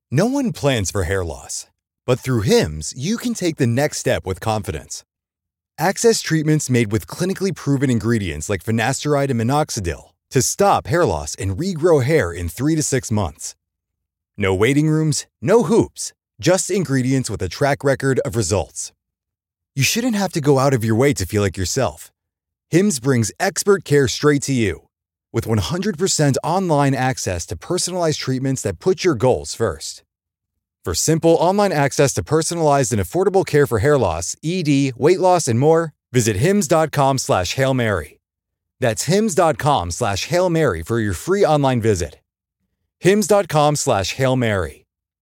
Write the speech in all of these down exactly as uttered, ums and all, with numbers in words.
No one plans for hair loss, but through Hims, you can take the next step with confidence. Access treatments made with clinically proven ingredients like finasteride and minoxidil to stop hair loss and regrow hair in three to six months. No waiting rooms, no hoops, just ingredients with a track record of results. You shouldn't have to go out of your way to feel like yourself. Hims brings expert care straight to you. With one hundred percent online access to personalized treatments that put your goals first. For simple online access to personalized and affordable care for hair loss, E D, weight loss, and more, visit hims.com slash Hail Mary. That's hims.com slash Hail Mary for your free online visit. hims.com slash Hail Mary.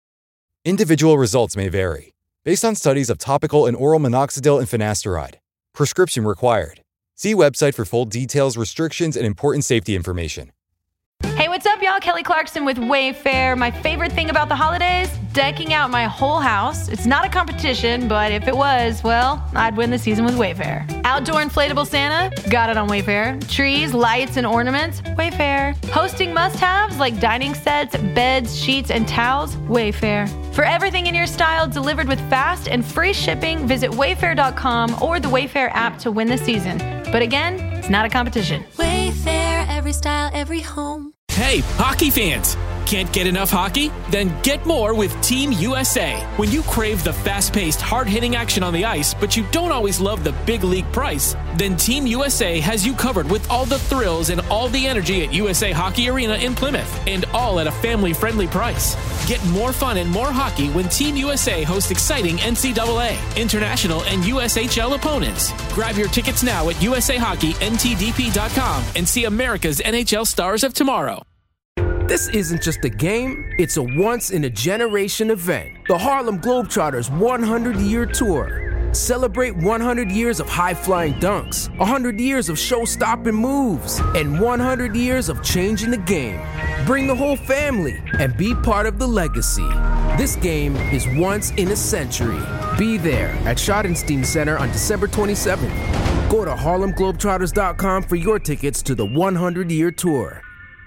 Individual results may vary, based on studies of topical and oral minoxidil and finasteride. Prescription required. See website for full details, restrictions, and important safety information. Hey, what's up, y'all? Kelly Clarkson with Wayfair. My favorite thing about the holidays? Decking out my whole house. It's not a competition, but if it was, well, I'd win the season with Wayfair. Outdoor inflatable Santa? Got it on Wayfair. Trees, lights, and ornaments? Wayfair. Hosting must-haves like dining sets, beds, sheets, and towels? Wayfair. For everything in your style delivered with fast and free shipping, visit wayfair dot com or the Wayfair app to win the season. But again, it's not a competition. Wayfair, every style, every home. Hey, hockey fans! Can't get enough hockey? Then get more with Team U S A. When you crave the fast-paced, hard-hitting action on the ice, but you don't always love the big league price, then Team U S A has you covered with all the thrills and all the energy at U S A Hockey Arena in Plymouth, and all at a family-friendly price. Get more fun and more hockey when Team U S A hosts exciting N C double A, international, and U S H L opponents. Grab your tickets now at U S A Hockey N T D P dot com and see America's N H L stars of tomorrow. This isn't just a game, it's a once-in-a-generation event. The Harlem Globetrotters one hundred year Tour. Celebrate one hundred years of high-flying dunks, one hundred years of show-stopping moves, and one hundred years of changing the game. Bring the whole family and be part of the legacy. This game is once in a century. Be there at Schottenstein Center on December twenty-seventh. Go to harlem globetrotters dot com for your tickets to the one hundred year Tour.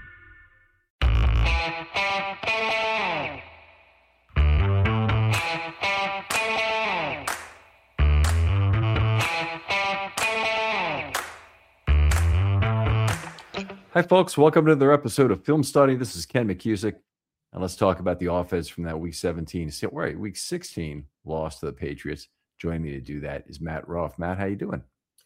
Hi, folks. Welcome to another episode of Film Study. This is Ken McCusick, and let's talk about the offense from that Week seventeen. So, right, Week sixteen loss to the Patriots. Joining me to do that is Matt Ruff. Matt, how you doing?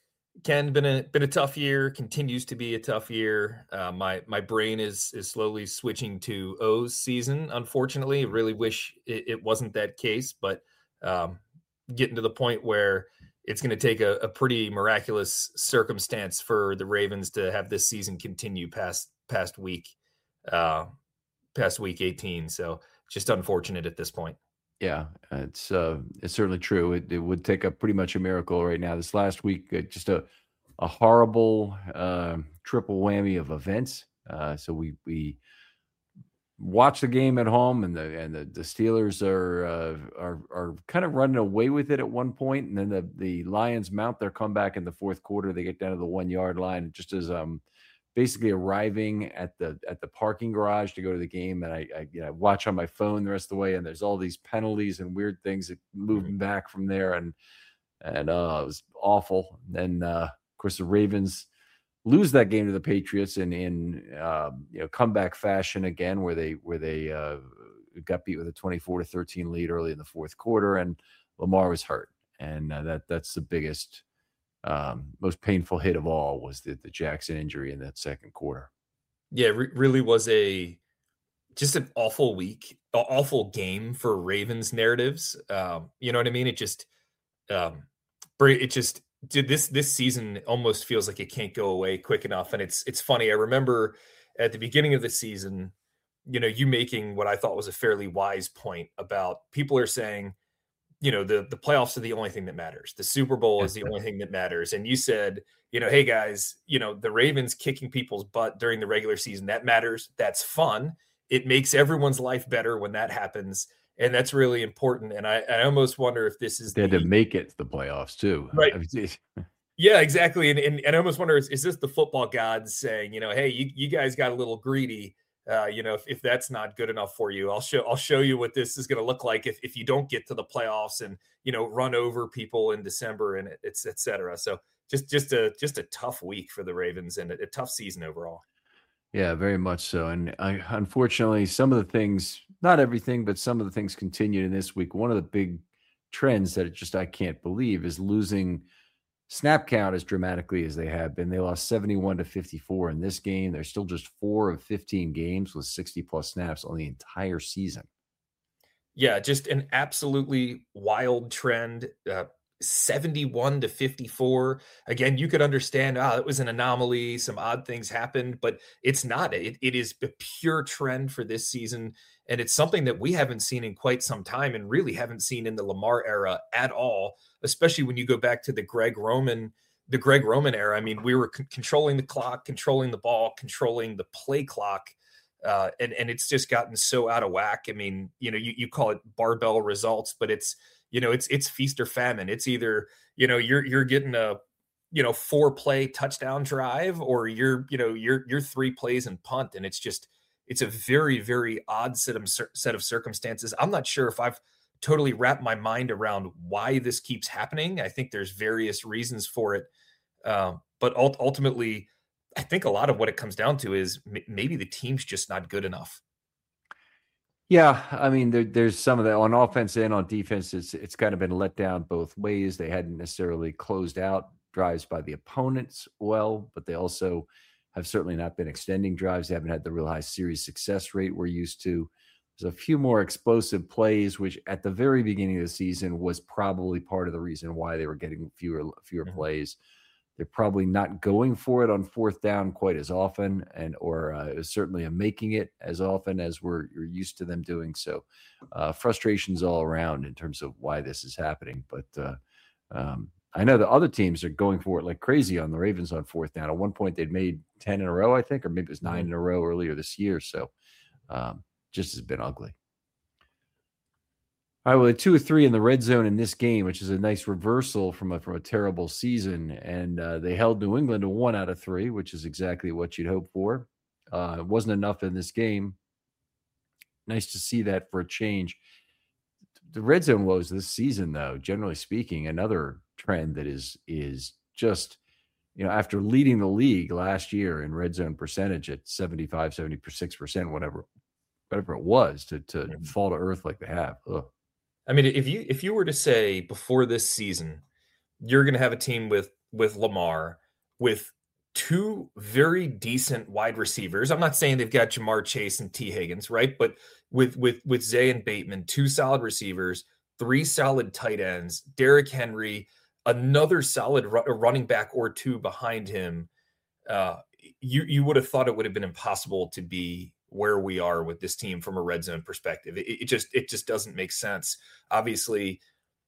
Ken, been a been a tough year. Continues to be a tough year. Uh, my my brain is is slowly switching to O's season. Unfortunately, I really wish it, it wasn't that case, but um, getting to the point where it's going to take a, a pretty miraculous circumstance for the Ravens to have this season continue past past week, uh, past week eighteen. So just unfortunate at this point. Yeah, it's uh, it's certainly true. It, it would take a pretty much a miracle right now. This last week, uh, just a a horrible uh, triple whammy of events. Uh, so we we watch the game at home, and the and the, the Steelers are uh, are are kind of running away with it at one point, and then the the Lions mount their comeback in the fourth quarter. They get down to the one yard line, just as um basically arriving at the at the parking garage to go to the game, and I, I you know watch on my phone the rest of the way, and there's all these penalties and weird things that move mm-hmm. back from there, and and uh, it was awful. And then uh, of course the Ravens lose that game to the Patriots in in uh, you know comeback fashion again, where they where they uh, got beat with a twenty-four to thirteen lead early in the fourth quarter, and Lamar was hurt, and uh, that that's the biggest, um, most painful hit of all was the the Jackson injury in that second quarter. Yeah, re- really was a just an awful week, an awful game for Ravens narratives. Um, you know what I mean? It just um, it just. Did this this season almost feels like it can't go away quick enough. And it's it's funny. I remember at the beginning of the season, you know, you making what I thought was a fairly wise point about people are saying, you know, the, the playoffs are the only thing that matters. The Super Bowl is the only thing that matters. And you said, you know, hey guys, you know, the Ravens kicking people's butt during the regular season, that matters. That's fun. It makes everyone's life better when that happens. And that's really important. And I, I almost wonder if this is they had the, to make it to the playoffs too. Right. I mean, yeah, exactly. And, and and I almost wonder, is, is this the football gods saying, you know, hey, you, you guys got a little greedy. Uh, you know, if, if that's not good enough for you, I'll show I'll show you what this is going to look like if, if you don't get to the playoffs and, you know, run over people in December and it's et cetera. So just just a just a tough week for the Ravens and a, a tough season overall. Yeah, very much so. And I, unfortunately, some of the things, not everything, but some of the things continued in this week. One of the big trends that it just I can't believe is losing snap count as dramatically as they have been. They lost seventy-one to fifty-four in this game. They're still just four of fifteen games with sixty plus snaps on the entire season. Yeah, just an absolutely wild trend. Uh, seventy-one to fifty-four. Again, you could understand, ah, it was an anomaly. Some odd things happened, but it's not. It, it is a pure trend for this season. And it's something that we haven't seen in quite some time and really haven't seen in the Lamar era at all, especially when you go back to the Greg Roman, the Greg Roman era. I mean, we were c- controlling the clock, controlling the ball, controlling the play clock. Uh, and, and it's just gotten so out of whack. I mean, you know, you, you call it barbell results, but it's, you know, it's, it's feast or famine. It's either, you know, you're, you're getting a, you know, four play touchdown drive, or you're, you know, you're, you're three plays and punt. And it's just, it's a very, very odd set of set of circumstances. I'm not sure if I've totally wrapped my mind around why this keeps happening. I think there's various reasons for it. Um, but ultimately, I think a lot of what it comes down to is m- maybe the team's just not good enough. Yeah, I mean, there, there's some of that on offense and on defense. It's it's kind of been let down both ways. They hadn't necessarily closed out drives by the opponents well, but they also have certainly not been extending drives. They haven't had the real high series success rate we're used to. There's a few more explosive plays, which at the very beginning of the season was probably part of the reason why they were getting fewer fewer mm-hmm. plays. They're probably not going for it on fourth down quite as often, and or uh, certainly a making it as often as we're you're used to them doing. So uh, frustrations all around in terms of why this is happening. But uh, um, I know the other teams are going for it like crazy on the Ravens on fourth down. At one point, they'd made ten in a row, I think, or maybe it was nine in a row earlier this year. So um, just has been ugly. All right, well, two or three in the red zone in this game, which is a nice reversal from a from a terrible season. And uh, they held New England to one out of three, which is exactly what you'd hope for. Uh, it wasn't enough in this game. Nice to see that for a change. The red zone woes this season, though, generally speaking, another trend that is is just, you know, after leading the league last year in red zone percentage at seventy-five, seventy-six percent, whatever, whatever it was, to to mm-hmm. fall to earth like they have. Ugh. I mean, if you if you were to say before this season, you're going to have a team with with Lamar, with two very decent wide receivers. I'm not saying they've got Jamar Chase and T. Higgins, right? But with with with Zay and Bateman, two solid receivers, three solid tight ends, Derrick Henry, another solid ru- running back or two behind him. Uh, you you would have thought it would have been impossible to be where we are with this team from a red zone perspective. It, it just it just doesn't make sense. Obviously,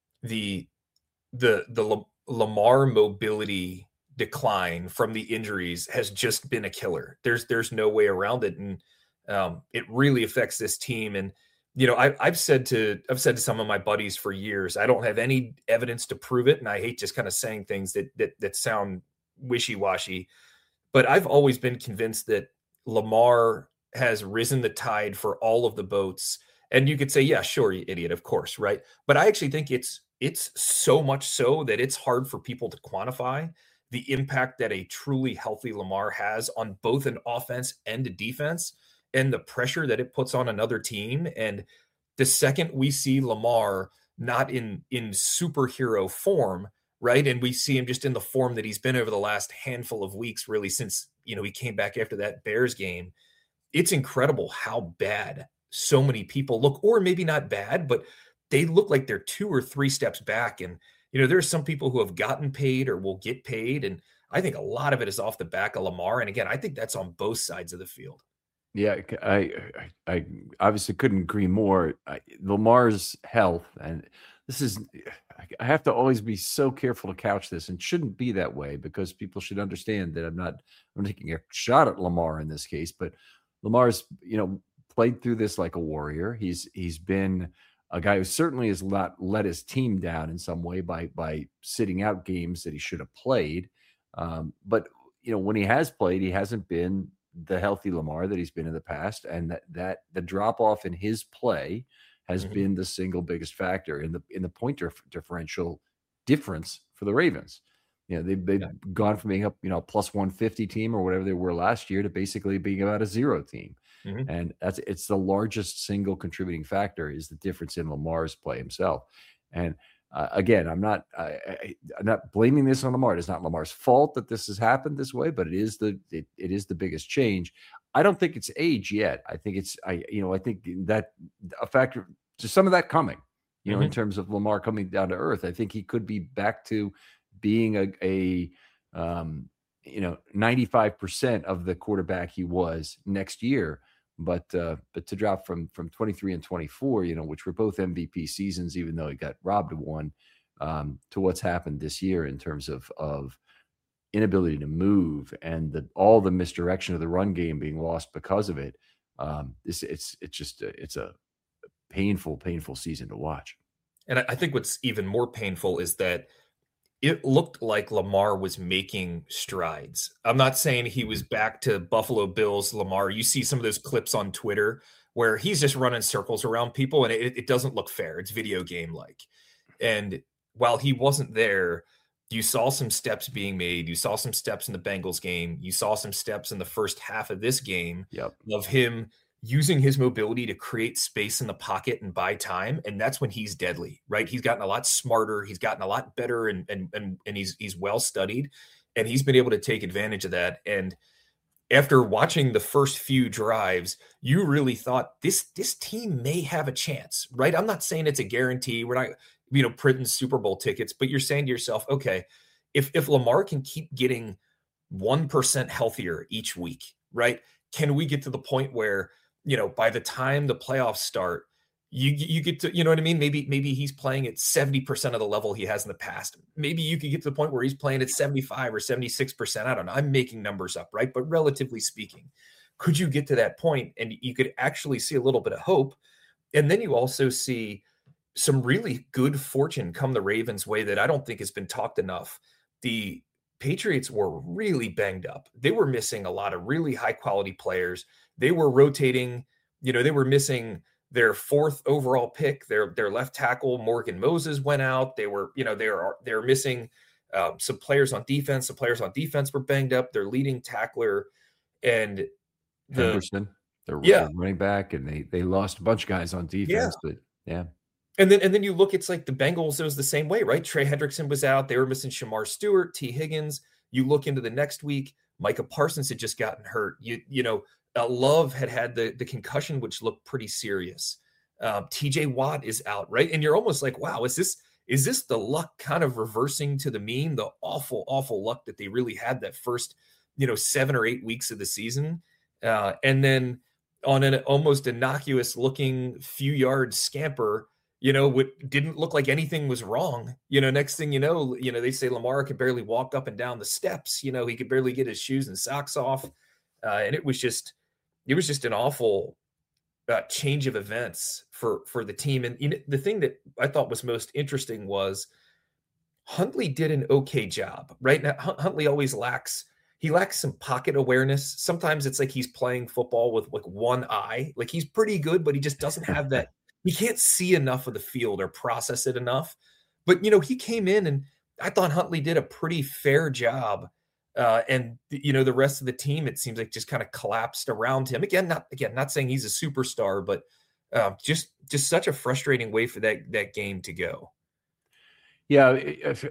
the the the Lamar mobility decline from the injuries has just been a killer. There's there's no way around it, and um, it really affects this team. And you know, I, I've said to I've said to some of my buddies for years, I don't have any evidence to prove it, and I hate just kind of saying things that that that sound wishy-washy. But I've always been convinced that Lamar has risen the tide for all of the boats. And you could say, yeah, sure, you idiot, of course, right? But I actually think it's it's so much so that it's hard for people to quantify the impact that a truly healthy Lamar has on both an offense and a defense, and the pressure that it puts on another team. And the second we see Lamar not in in superhero form, right, and we see him just in the form that he's been over the last handful of weeks, really since, you know, he came back after that Bears game, it's incredible how bad so many people look, or maybe not bad, but they look like they're two or three steps back. And, you know, there are some people who have gotten paid or will get paid. And I think a lot of it is off the back of Lamar. And again, I think that's on both sides of the field. Yeah, I I, I obviously couldn't agree more. I, Lamar's health, and this is, I have to always be so careful to couch this, and shouldn't be that way, because people should understand that I'm not, I'm taking a shot at Lamar in this case, but Lamar's, you know, played through this like a warrior. He's he's been a guy who certainly has not let his team down in some way by by sitting out games that he should have played. Um, but you know, when he has played, he hasn't been the healthy Lamar that he's been in the past, and that that the drop off in his play has mm-hmm. been the single biggest factor in the in the point dif- differential difference for the Ravens. You know, they've, they've yeah. gone from being up, you know, plus one fifty team or whatever they were last year to basically being about a zero team. Mm-hmm. And that's it's the largest single contributing factor is the difference in Lamar's play himself. And uh, again, I'm not I, I, I'm not blaming this on Lamar. It's not Lamar's fault that this has happened this way, but it is the it, it is the biggest change. I don't think it's age yet. I think it's I you know I think that a factor just some of that coming. You know, mm-hmm. in terms of Lamar coming down to earth, I think he could be back to being a, a um, you know, ninety-five percent of the quarterback he was next year. But uh, but to drop from from twenty-three and twenty-four, you know, which were both M V P seasons, even though he got robbed of one, um, to what's happened this year in terms of of inability to move and the all the misdirection of the run game being lost because of it. Um, it's it's it's just a, it's a painful, painful season to watch. And I think what's even more painful is that it looked like Lamar was making strides. I'm not saying he was back to Buffalo Bills Lamar. You see some of those clips on Twitter where he's just running circles around people, and it, it doesn't look fair. It's video game-like. And while he wasn't there, you saw some steps being made. You saw some steps in the Bengals game. You saw some steps in the first half of this game yep. of him using his mobility to create space in the pocket and buy time. And that's when he's deadly, right? He's gotten a lot smarter. He's gotten a lot better and, and, and, and he's, he's well studied, and he's been able to take advantage of that. And after watching the first few drives, you really thought this, this team may have a chance, right? I'm not saying it's a guarantee. We're not, you know, printing Super Bowl tickets, but you're saying to yourself, okay, if, if Lamar can keep getting one percent healthier each week, right? Can we get to the point where, you know, by the time the playoffs start, you you get to, you know what I mean? Maybe maybe he's playing at seventy percent of the level he has in the past. Maybe you could get to the point where he's playing at seventy-five or seventy-six percent. I don't know. I'm making numbers up, right? But relatively speaking, could you get to that point and you could actually see a little bit of hope? And then you also see some really good fortune come the Ravens' way that I don't think has been talked enough. The Patriots were really banged up. They were missing a lot of really high quality players. They were rotating, you know, they were missing their fourth overall pick. Their their left tackle, Morgan Moses, went out. They were, you know, they were they were missing uh, some players on defense. Some players on defense were banged up. Their leading tackler and the Henderson, their yeah. running back, and they they lost a bunch of guys on defense. Yeah. But yeah. And then and then you look, it's like the Bengals, it was the same way, right? Trey Hendrickson was out. They were missing Shamar Stewart, T. Higgins. You look into the next week, Micah Parsons had just gotten hurt. You you know, uh, Love had had the, the concussion, which looked pretty serious. Um, T J Watt is out, right? And you're almost like, wow, is this is this the luck kind of reversing to the mean? The awful, awful luck that they really had that first, you know, seven or eight weeks of the season. Uh, and then on an almost innocuous looking few yard scamper, you know, what didn't look like anything was wrong. You know, next thing you know, you know, they say Lamar could barely walk up and down the steps. You know, he could barely get his shoes and socks off. Uh, and it was just, it was just an awful uh, change of events for, for the team. And you know, the thing that I thought was most interesting was Huntley did an okay job, right? Now, Huntley always lacks, he lacks some pocket awareness. Sometimes it's like he's playing football with like one eye. Like he's pretty good, but he just doesn't have that. He can't see enough of the field or process it enough. But, you know, he came in and I thought Huntley did a pretty fair job. Uh, and, you know, the rest of the team, it seems like just kind of collapsed around him. Again, not again, not saying he's a superstar, but uh, just just such a frustrating way for that that game to go. Yeah, if,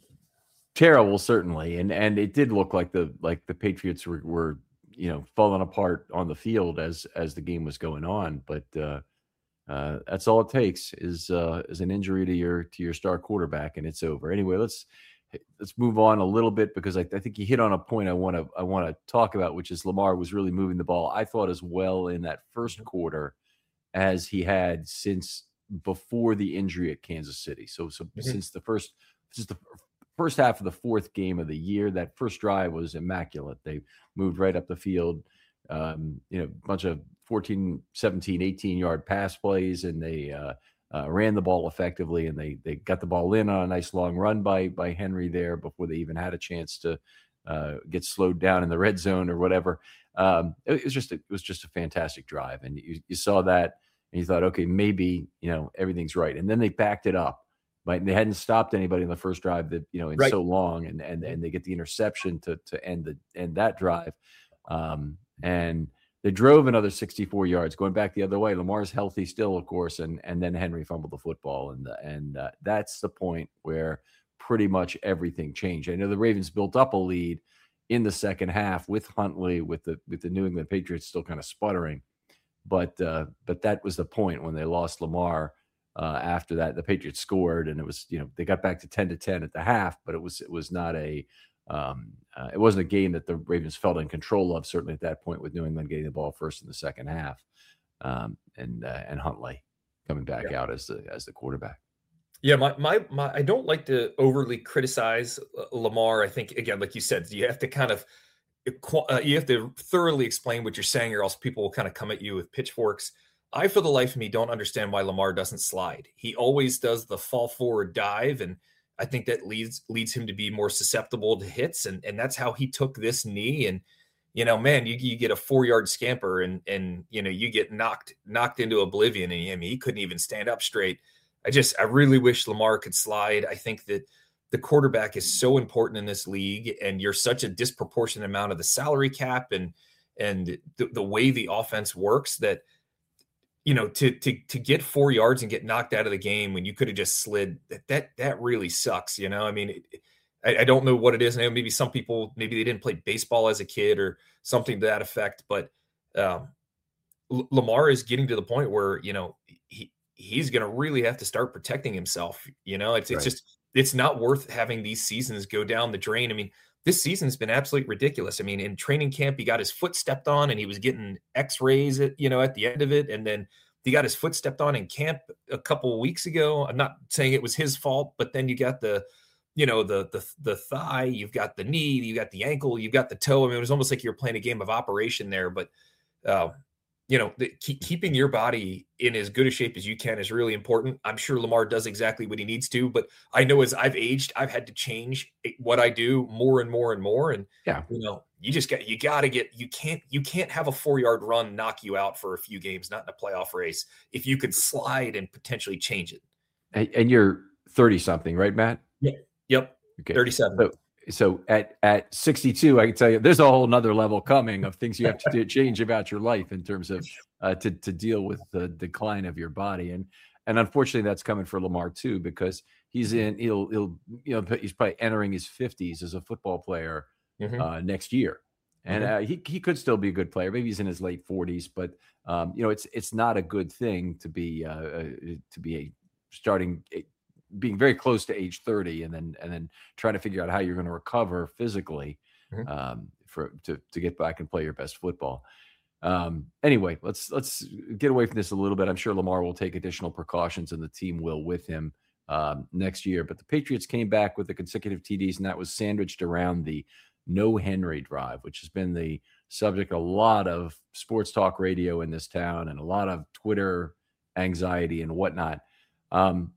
terrible, certainly. And and it did look like the like the Patriots were, were, you know, falling apart on the field as as the game was going on. But uh Uh, that's all it takes is uh, is an injury to your to your star quarterback, and it's over. Anyway, let's let's move on a little bit because I, I think you hit on a point I want to I want to talk about, which is Lamar was really moving the ball. I thought as well in that first quarter as he had since before the injury at Kansas City. So so mm-hmm. since the first since the first half of the fourth game of the year, that first drive was immaculate. They moved right up the field. Um, you know, a bunch of fourteen, seventeen, eighteen yard pass plays, and they uh, uh, ran the ball effectively, and they they got the ball in on a nice long run by by Henry there before they even had a chance to uh, gets slowed down in the red zone or whatever. Um, it, it was just a, it was just a fantastic drive, and you, you saw that and you thought, okay, maybe you know everything's right, and then they backed it up. Right, and they hadn't stopped anybody in the first drive that you know in right. so long, and and and they get the interception to to end the end that drive, um, and they drove another sixty-four yards, going back the other way. Lamar's healthy still, of course, and and then Henry fumbled the football, and and uh, that's the point where pretty much everything changed. I know the Ravens built up a lead in the second half with Huntley, with the with the New England Patriots still kind of sputtering, but uh, but that was the point when they lost Lamar. Uh, after that, the Patriots scored, and it was, you know, they got back to ten to ten at the half, but it was, it was not a, um, uh, it wasn't a game that the Ravens felt in control of, certainly at that point with New England getting the ball first in the second half, um, and, uh, and Huntley coming back yeah. out as the, as the quarterback. Yeah. My, my, my, I don't like to overly criticize Lamar. I think, again, like you said, you have to kind of, uh, you have to thoroughly explain what you're saying, or else people will kind of come at you with pitchforks. I, for the life of me, don't understand why Lamar doesn't slide. He always does the fall forward dive, and I think that leads leads him to be more susceptible to hits, and, and that's how he took this knee. And, you know, man, you, you get a four-yard scamper, and, and you know, you get knocked knocked into oblivion, and I mean, he couldn't even stand up straight. I just, I really wish Lamar could slide. I think that the quarterback is so important in this league, and you're such a disproportionate amount of the salary cap and, and the, the way the offense works that, you know, to to to get four yards and get knocked out of the game when you could have just slid, that that that really sucks. You know, I mean, it, I, I don't know what it is. Now, maybe some people, maybe they didn't play baseball as a kid or something to that effect. But um, L- Lamar is getting to the point where, you know, he he's going to really have to start protecting himself. You know, it's right. it's just it's not worth having these seasons go down the drain. I mean, this season's been absolutely ridiculous. I mean, in training camp, he got his foot stepped on and he was getting x-rays at, you know, at the end of it. And then he got his foot stepped on in camp a couple of weeks ago. I'm not saying it was his fault, but then you got the, you know, the, the, the thigh, you've got the knee, you got the ankle, you've got the toe. I mean, it was almost like you were playing a game of operation there, but uh, you know, the, keep, keeping your body in as good a shape as you can is really important. I'm sure Lamar does exactly what he needs to, but I know as I've aged, I've had to change what I do more and more and more. And, yeah, you know, you just got, you got to get, you can't, you can't have a four yard run knock you out for a few games, not in a playoff race, if you could slide and potentially change it. And, and you're thirty something, right, Matt? Yeah. Yep. Okay. thirty-seven. So, So at, at sixty-two, I can tell you there's a whole nother level coming of things you have to do, change about your life in terms of uh, to, to deal with the decline of your body. And, and unfortunately that's coming for Lamar too, because he's in, he'll, he'll, you know, he's probably entering his fifties as a football player mm-hmm. uh, next year. And mm-hmm. uh, he, he could still be a good player. Maybe he's in his late forties, but um, you know, it's, it's not a good thing to be, uh, uh, to be a starting a, being very close to age thirty and then, and then trying to figure out how you're going to recover physically mm-hmm. um, for, to, to get back and play your best football. Um, anyway, let's, let's get away from this a little bit. I'm sure Lamar will take additional precautions and the team will with him um, next year, but the Patriots came back with the consecutive T Ds and that was sandwiched around the no Henry drive, which has been the subject of a lot of sports talk radio in this town and a lot of Twitter anxiety and whatnot. Um,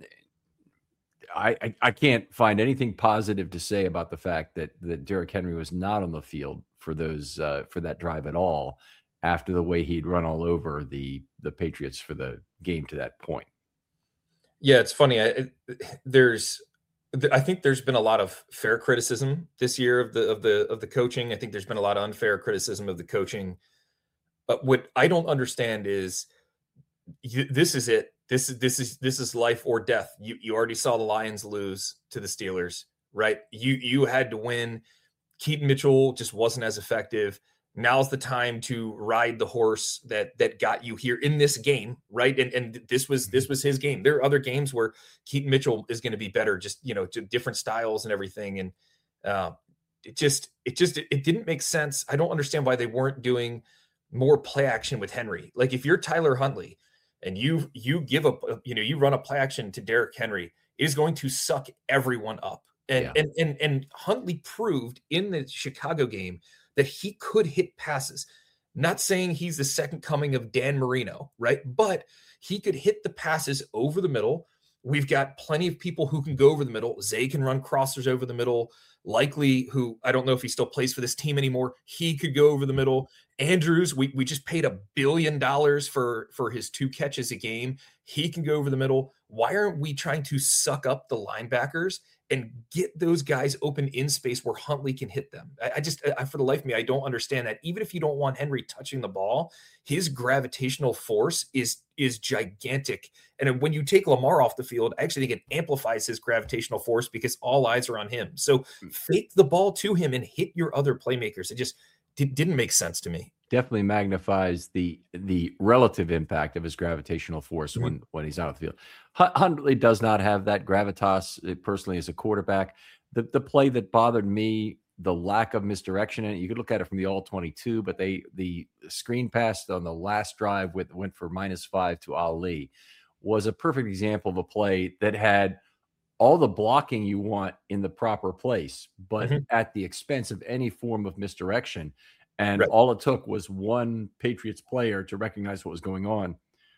I, I, I can't find anything positive to say about the fact that, that Derrick Henry was not on the field for those uh, for that drive at all after the way he'd run all over the the Patriots for the game to that point. Yeah, it's funny. I, there's I think there's been a lot of fair criticism this year of the of the of the coaching. I think there's been a lot of unfair criticism of the coaching. But what I don't understand is you, this is it. This is this is this is life or death. You you already saw the Lions lose to the Steelers, right? You you had to win. Keaton Mitchell just wasn't as effective. Now's the time to ride the horse that that got you here in this game, right? And and this was this was his game. There are other games where Keaton Mitchell is going to be better, just you know, to different styles and everything. And uh, it just it just it didn't make sense. I don't understand why they weren't doing more play action with Henry. Like if you're Tyler Huntley and you you give a you know you run a play action to Derrick Henry, it is going to suck everyone up. And yeah. and and and Huntley proved in the Chicago game that he could hit passes. Not saying he's the second coming of Dan Marino, right? But he could hit the passes over the middle. We've got plenty of people who can go over the middle. Zay can run crossers over the middle. Likely, who I don't know if he still plays for this team anymore, he could go over the middle. Andrews, we, we just paid a billion dollars for, for his two catches a game. He can go over the middle. Why aren't we trying to suck up the linebackers and get those guys open in space where Huntley can hit them? I, I just, I, for the life of me, I don't understand that. Even if you don't want Henry touching the ball, his gravitational force is is gigantic. And when you take Lamar off the field, I actually think it amplifies his gravitational force because all eyes are on him. So fake the ball to him and hit your other playmakers. It just did, didn't make sense to me. Definitely magnifies the the relative impact of his gravitational force mm-hmm. when when he's out of the field. Huntley does not have that gravitas personally as a quarterback. The the play that bothered me, the lack of misdirection in it. You could look at it from the all twenty-two, but they the screen pass on the last drive with went for minus five to Ali was a perfect example of a play that had all the blocking you want in the proper place, but mm-hmm. at the expense of any form of misdirection. And right. all it took was one Patriots player to recognize what was going on,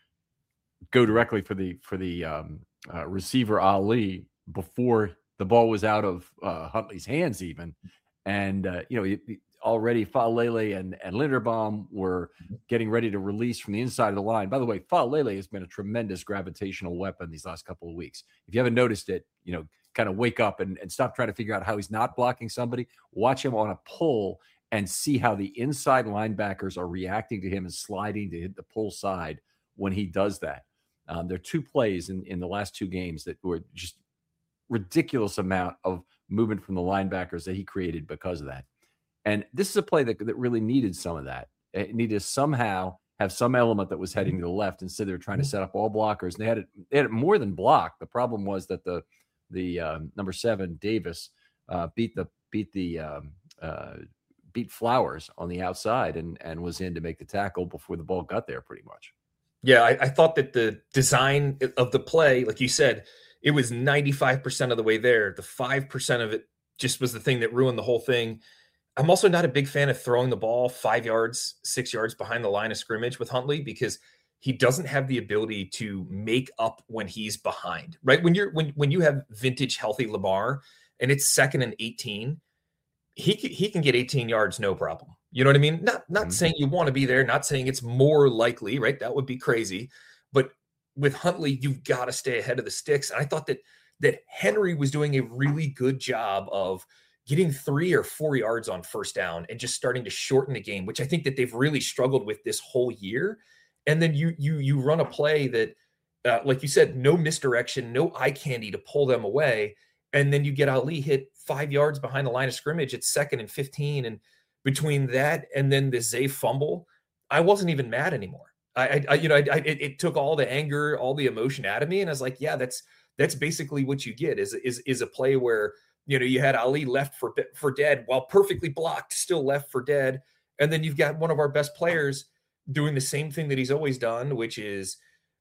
go directly for the for the um, uh, receiver Ali before the ball was out of uh, Huntley's hands even. And, uh, you know, it, it, already Faalele and, and Linderbaum were getting ready to release from the inside of the line. By the way, Faalele has been a tremendous gravitational weapon these last couple of weeks. If you haven't noticed it, you know, kind of wake up and, and stop trying to figure out how he's not blocking somebody. Watch him on a pull and see how the inside linebackers are reacting to him and sliding to hit the pull side when he does that. Um, there are two plays in, in the last two games that were just ridiculous amount of movement from the linebackers that he created because of that. And this is a play that, that really needed some of that. It needed to somehow have some element that was heading to the left instead of trying to set up all blockers. And they had it, they had it more than blocked. The problem was that the the um, number seven Davis uh, beat the beat the um, uh, beat Flowers on the outside and and was in to make the tackle before the ball got there pretty much. Yeah, I, I thought that the design of the play, like you said, it was ninety-five percent of the way there. The five percent of it just was the thing that ruined the whole thing. I'm also not a big fan of throwing the ball five yards, six yards behind the line of scrimmage with Huntley because he doesn't have the ability to make up when he's behind, right? When you're when when you have vintage healthy Lamar and it's second and eighteen, he can, he can get eighteen yards, no problem. You know what I mean? Not not mm-hmm. saying you want to be there, not saying it's more likely, right? That would be crazy. But with Huntley, you've got to stay ahead of the sticks. And I thought that that Henry was doing a really good job of getting three or four yards on first down and just starting to shorten the game, which I think that they've really struggled with this whole year. And then you you you run a play that, uh, like you said, no misdirection, no eye candy to pull them away. And then you get Ali hit five yards behind the line of scrimmage at second and fifteen. And between that and then the Zay fumble, I wasn't even mad anymore. I, I you know, I, I, it, it took all the anger, all the emotion out of me. And I was like, yeah, that's that's basically what you get is, is, is a play where, you know, you had Ali left for, for dead while perfectly blocked, still left for dead. And then you've got one of our best players doing the same thing that he's always done, which is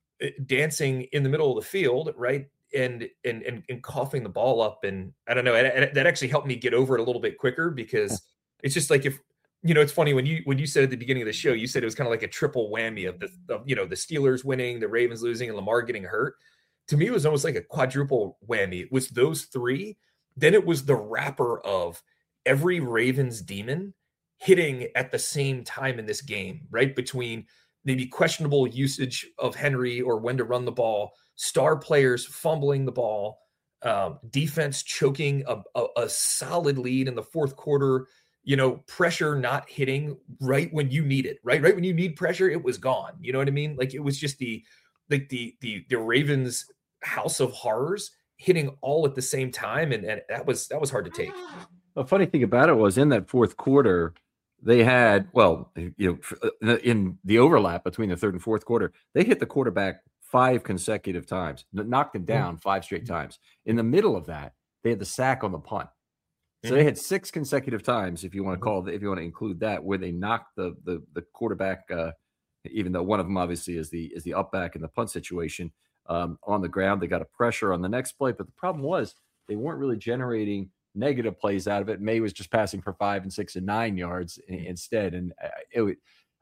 dancing in the middle of the field, right? And and and, and coughing the ball up. And I don't know, and, and that actually helped me get over it a little bit quicker because it's just like if, you know, it's funny when you when you said at the beginning of the show, you said it was kind of like a triple whammy of the, of, you know, the Steelers winning, the Ravens losing, and Lamar getting hurt. To me, it was almost like a quadruple whammy. It was those three. Then it was the wrapper of every Ravens demon hitting at the same time in this game, right? Between maybe questionable usage of Henry or when to run the ball, star players fumbling the ball, um, defense choking a, a, a solid lead in the fourth quarter, you know, pressure not hitting right when you need it, right? Right when you need pressure, it was gone. You know what I mean? Like it was just the like the the the Ravens house of horrors hitting all at the same time, and, and that was that was hard to take. The funny thing about it was in that fourth quarter, they had well, you know, in the overlap between the third and fourth quarter, they hit the quarterback five consecutive times, knocked him down five straight times. In the middle of that, they had the sack on the punt. So they had six consecutive times, if you want to call it, if you want to include that, where they knocked the the the quarterback, uh, even though one of them obviously is the is the up back in the punt situation, um, on the ground. They got a pressure on the next play, but the problem was they weren't really generating negative plays out of it. May was just passing for five and six and nine yards instead, and it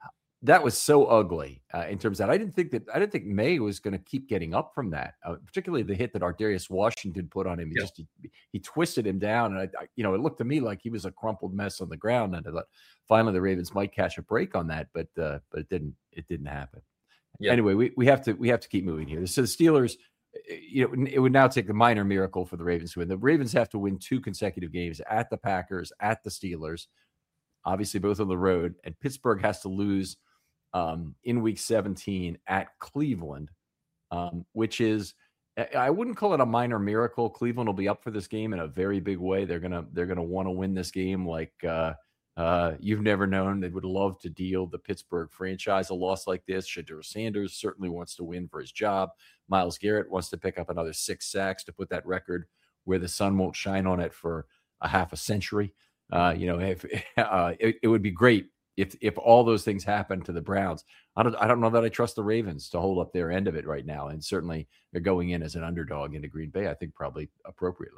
that was so ugly uh, in terms of that. I didn't think that I didn't think May was going to keep getting up from that, uh, particularly the hit that Ardarius Washington put on him. He Yeah. just he, he twisted him down, and I, I, you know, it looked to me like he was a crumpled mess on the ground. And I thought finally the Ravens might catch a break on that, but uh, but it didn't. It didn't happen. Yeah. Anyway, we, we have to we have to keep moving here. So the Steelers, you know, it would now take a minor miracle for the Ravens to win. The Ravens have to win two consecutive games at the Packers, at the Steelers, obviously both on the road, and Pittsburgh has to lose um, in week seventeen at Cleveland, um, which is, I wouldn't call it a minor miracle. Cleveland will be up for this game in a very big way. They're gonna they're gonna want to win this game like uh, uh, you've never known. They would love to deal the Pittsburgh franchise a loss like this. Shedeur Sanders certainly wants to win for his job. Myles Garrett wants to pick up another six sacks to put that record where the sun won't shine on it for a half a century. Uh, you know, if uh, it, it would be great if if all those things happen to the Browns. I don't I don't know that I trust the Ravens to hold up their end of it right now. And certainly they're going in as an underdog into Green Bay, I think probably appropriately.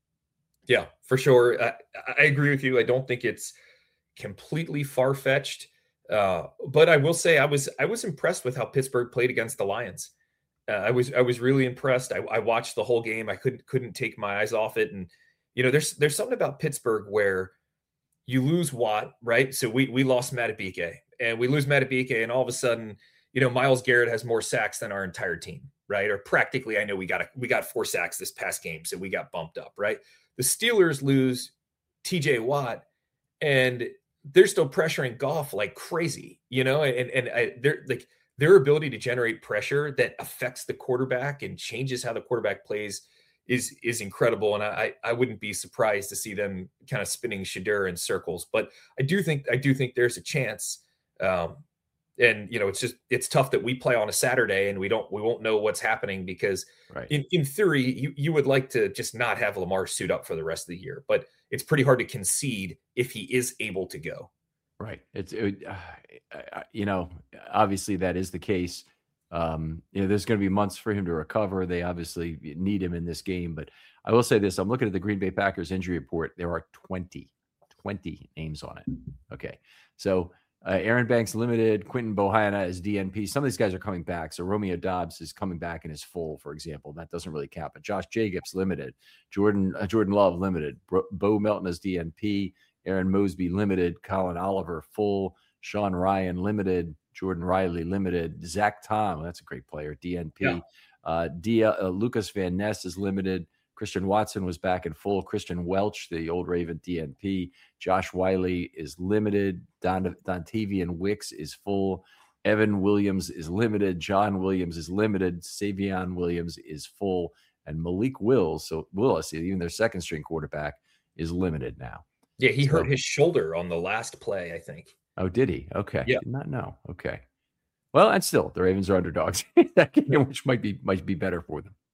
Yeah, for sure. I, I agree with you. I don't think it's completely far-fetched. Uh, but I will say I was I was impressed with how Pittsburgh played against the Lions. Uh, I was I was really impressed. I, I watched the whole game. I couldn't couldn't take my eyes off it. And you know, there's there's something about Pittsburgh where you lose Watt, right? So we we lost Madubuike, and we lose Madubuike, and all of a sudden, you know, Myles Garrett has more sacks than our entire team, right? Or practically, I know we got a, we got four sacks this past game, so we got bumped up, right? The Steelers lose T J Watt, and they're still pressuring Goff like crazy, you know, and and I, they're like their ability to generate pressure that affects the quarterback and changes how the quarterback plays is is incredible. And I I wouldn't be surprised to see them kind of spinning Shedeur in circles. But I do think I do think there's a chance. Um, and you know, it's just it's tough that we play on a Saturday and we don't we won't know what's happening because right. in, in theory you you would like to just not have Lamar suit up for the rest of the year, but it's pretty hard to concede if he is able to go. Right. It's it, uh, you know, obviously that is the case. Um, you know, there's going to be months for him to recover. They obviously need him in this game, but I will say this: I'm looking at the Green Bay Packers injury report. There are twenty, twenty names on it. Okay, so. Uh, Aaron Banks limited, Quinton Bohanna is D N P. Some of these guys are coming back. So Romeo Dobbs is coming back and is full, for example. That doesn't really count. But Josh Jacobs limited, Jordan uh, Jordan Love limited, Bro- Bo Melton is D N P, Aaron Mosby limited, Colin Oliver full, Sean Ryan limited, Jordan Riley limited, Zach Tom, that's a great player, D N P. Yeah. Uh, Dia, uh, Lucas Van Ness is limited. Christian Watson was back in full. Christian Welch, the old Raven D N P. Josh Wiley is limited. Don Dontavian Wicks is full. Evan Williams is limited. John Williams is limited. Savion Williams is full. And Malik Wills, so Willis, even their second string quarterback, is limited now. Yeah, he so, hurt his shoulder on the last play, I think. Oh, did he? Okay. Yeah. Did not know. Okay. Well, and still, the Ravens are underdogs that game, which might be might be better for them.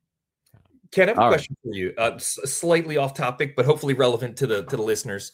Ken, I have a All question right. for you. Uh, s- slightly off topic, but hopefully relevant to the to the listeners.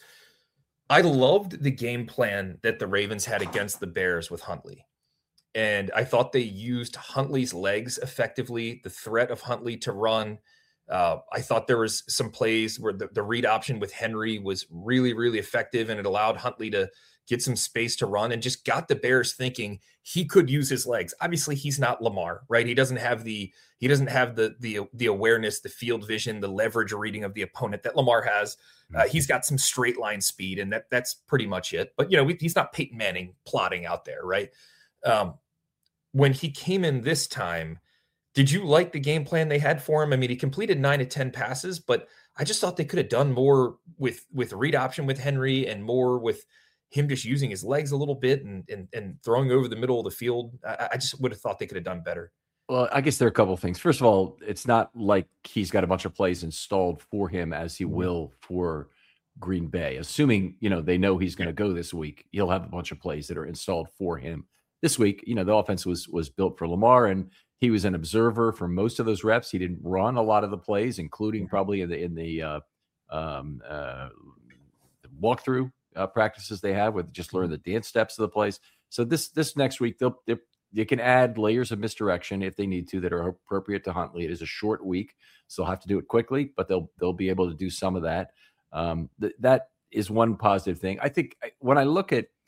I loved the game plan that the Ravens had against the Bears with Huntley. And I thought they used Huntley's legs effectively, the threat of Huntley to run. Uh, I thought there was some plays where the, the read option with Henry was really, really effective, and it allowed Huntley to get some space to run and just got the Bears thinking he could use his legs. Obviously, he's not Lamar, right? He doesn't have the he doesn't have the the the awareness, the field vision, the leverage reading of the opponent that Lamar has. Uh, he's got some straight line speed, and that that's pretty much it. But you know, we, he's not Peyton Manning plotting out there, right? Um, when he came in this time, did you like the game plan they had for him? I mean, he completed nine to ten passes, but I just thought they could have done more with with read option with Henry and more with him just using his legs a little bit and and, and throwing over the middle of the field. I, I just would have thought they could have done better. Well, I guess there are a couple of things. First of all, it's not like he's got a bunch of plays installed for him as he will for Green Bay. Assuming, you know, they know he's going to go this week, he'll have a bunch of plays that are installed for him this week. You know, the offense was was built for Lamar, and he was an observer for most of those reps. He didn't run a lot of the plays, including probably in the in the uh, um, uh, walkthrough uh, practices they have, with just learn the dance steps of the plays. So this this next week they'll, they'll they can add layers of misdirection if they need to that are appropriate to Huntley. It is a short week, so they'll have to do it quickly, but they'll they'll be able to do some of that. Um, th- that is one positive thing. I think when I look at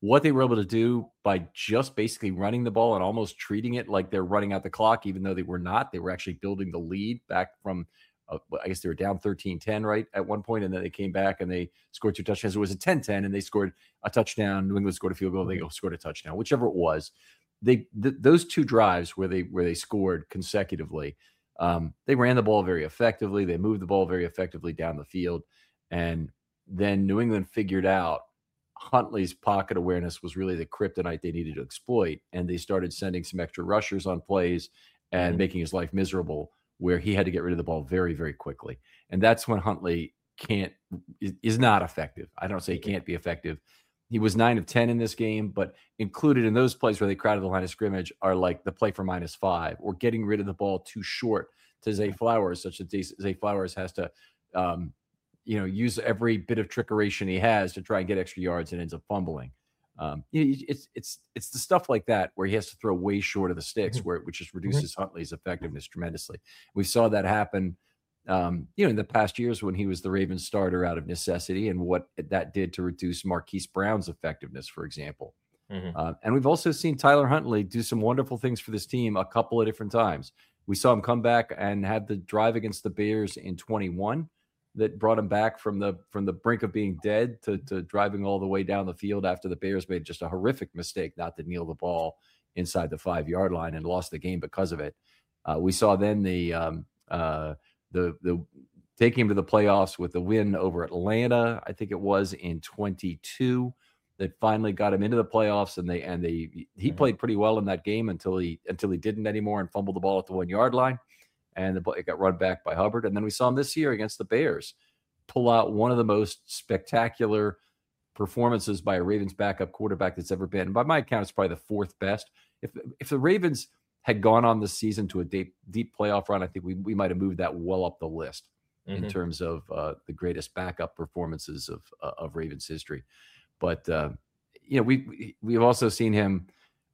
what they were able to do by just basically running the ball and almost treating it like they're running out the clock, even though they were not. They were actually building the lead back from, uh, I guess they were down thirteen ten, right, at one point, and then they came back and they scored two touchdowns. It was a ten ten, and they scored a touchdown. New England scored a field goal. They scored a touchdown, whichever it was. They th- those two drives where they where they scored consecutively, um, they ran the ball very effectively. They moved the ball very effectively down the field, and then New England figured out Huntley's pocket awareness was really the kryptonite they needed to exploit, and they started sending some extra rushers on plays and mm-hmm. making his life miserable, where he had to get rid of the ball very, very quickly. And that's when Huntley can't is, is not effective. I don't say he can't be effective. He was nine of ten in this game, but included in those plays where they crowded the line of scrimmage are like the play for minus five or getting rid of the ball too short to Zay Flowers, such that Zay Flowers has to, um, you know, use every bit of trickeration he has to try and get extra yards and ends up fumbling. Um, it's it's it's the stuff like that where he has to throw way short of the sticks, where which just reduces mm-hmm. Huntley's effectiveness tremendously. We saw that happen, um, you know, in the past years when he was the Ravens starter out of necessity, and what that did to reduce Marquise Brown's effectiveness, for example. Mm-hmm. Uh, and we've also seen Tyler Huntley do some wonderful things for this team a couple of different times. We saw him come back and have the drive against the Bears in twenty-one. That brought him back from the from the brink of being dead to, to driving all the way down the field after the Bears made just a horrific mistake not to kneel the ball inside the five-yard line and lost the game because of it. Uh, we saw then the um, uh, the the taking him to the playoffs with the win over Atlanta, I think it was in twenty-two, that finally got him into the playoffs, and they and they he mm-hmm. played pretty well in that game until he until he didn't anymore and fumbled the ball at the one-yard line. And the, it got run back by Hubbard. And then we saw him this year against the Bears pull out one of the most spectacular performances by a Ravens backup quarterback that's ever been. By my account, it's probably the fourth best. If if the Ravens had gone on this season to a deep, deep playoff run, I think we, we might have moved that well up the list mm-hmm. in terms of uh, the greatest backup performances of uh, of Ravens history. But, uh, you know, we, we've also seen him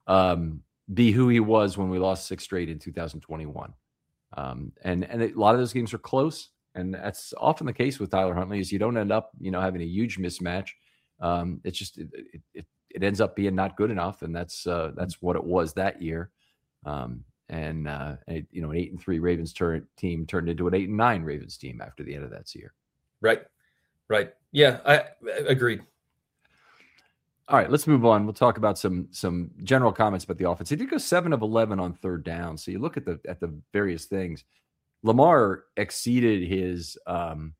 um, be who he was when we lost six straight in two thousand twenty-one. Um, and, and a lot of those games are close, and that's often the case with Tyler Huntley is you don't end up, you know, having a huge mismatch. Um, it's just, it, it, it ends up being not good enough. And that's, uh, that's what it was that year. Um, and, uh, a, you know, an eight and three Ravens turn, team turned into an eight and nine Ravens team after the end of that year. Right. Right. Yeah, I, I agreed. All right, let's move on. We'll talk about some some general comments about the offense. He did go seven of eleven on third down. So you look at the at the various things. Lamar exceeded his um,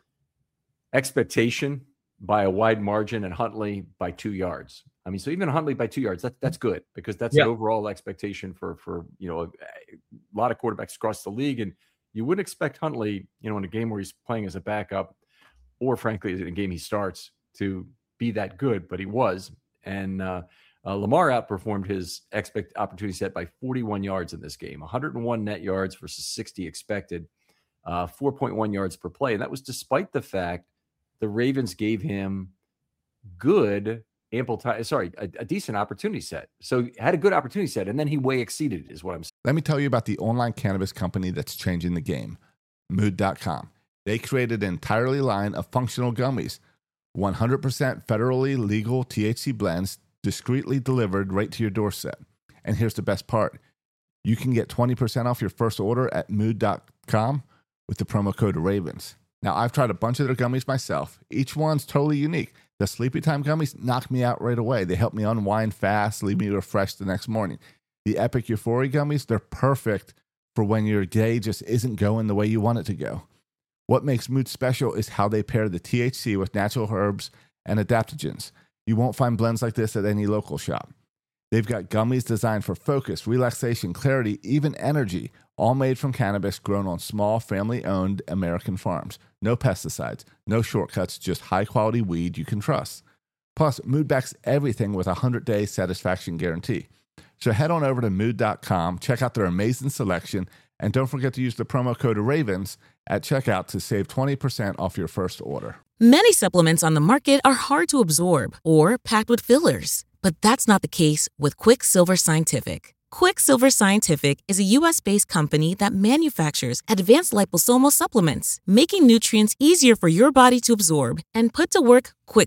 expectation by a wide margin, and Huntley by two yards. I mean, so even Huntley by two yards, that, that's good because that's yeah. an overall expectation for for you know a, a lot of quarterbacks across the league. And you wouldn't expect Huntley, you know, in a game where he's playing as a backup, or frankly, in a game he starts, to be that good, but he was. And uh, uh, Lamar outperformed his expect opportunity set by forty-one yards in this game, one hundred one net yards versus sixty expected, uh, four point one yards per play. And that was despite the fact the Ravens gave him good, ample time, sorry, a, a decent opportunity set. So had a good opportunity set, and then he way exceeded it, is what I'm saying. Let me tell you about the online cannabis company that's changing the game, mood dot com. They created an entirely line of functional gummies, one hundred percent federally legal T H C blends, discreetly delivered right to your doorstep. And here's the best part. You can get twenty percent off your first order at mood dot com with the promo code RAVENS. Now, I've tried a bunch of their gummies myself. Each one's totally unique. The Sleepy Time gummies knock me out right away. They help me unwind fast, leave me refreshed the next morning. The Epic Euphoria gummies, they're perfect for when your day just isn't going the way you want it to go. What makes Mood special is how they pair the T H C with natural herbs and adaptogens. You won't find blends like this at any local shop. They've got gummies designed for focus, relaxation, clarity, even energy, all made from cannabis grown on small, family-owned American farms. No pesticides, no shortcuts, just high-quality weed you can trust. Plus, Mood backs everything with a hundred-day satisfaction guarantee. So head on over to mood dot com, check out their amazing selection, and don't forget to use the promo code RAVENS at checkout to save twenty percent off your first order. Many supplements on the market are hard to absorb or packed with fillers, but that's not the case with Quicksilver Scientific. Quicksilver Scientific is a U S-based company that manufactures advanced liposomal supplements, making nutrients easier for your body to absorb and put to work quickly.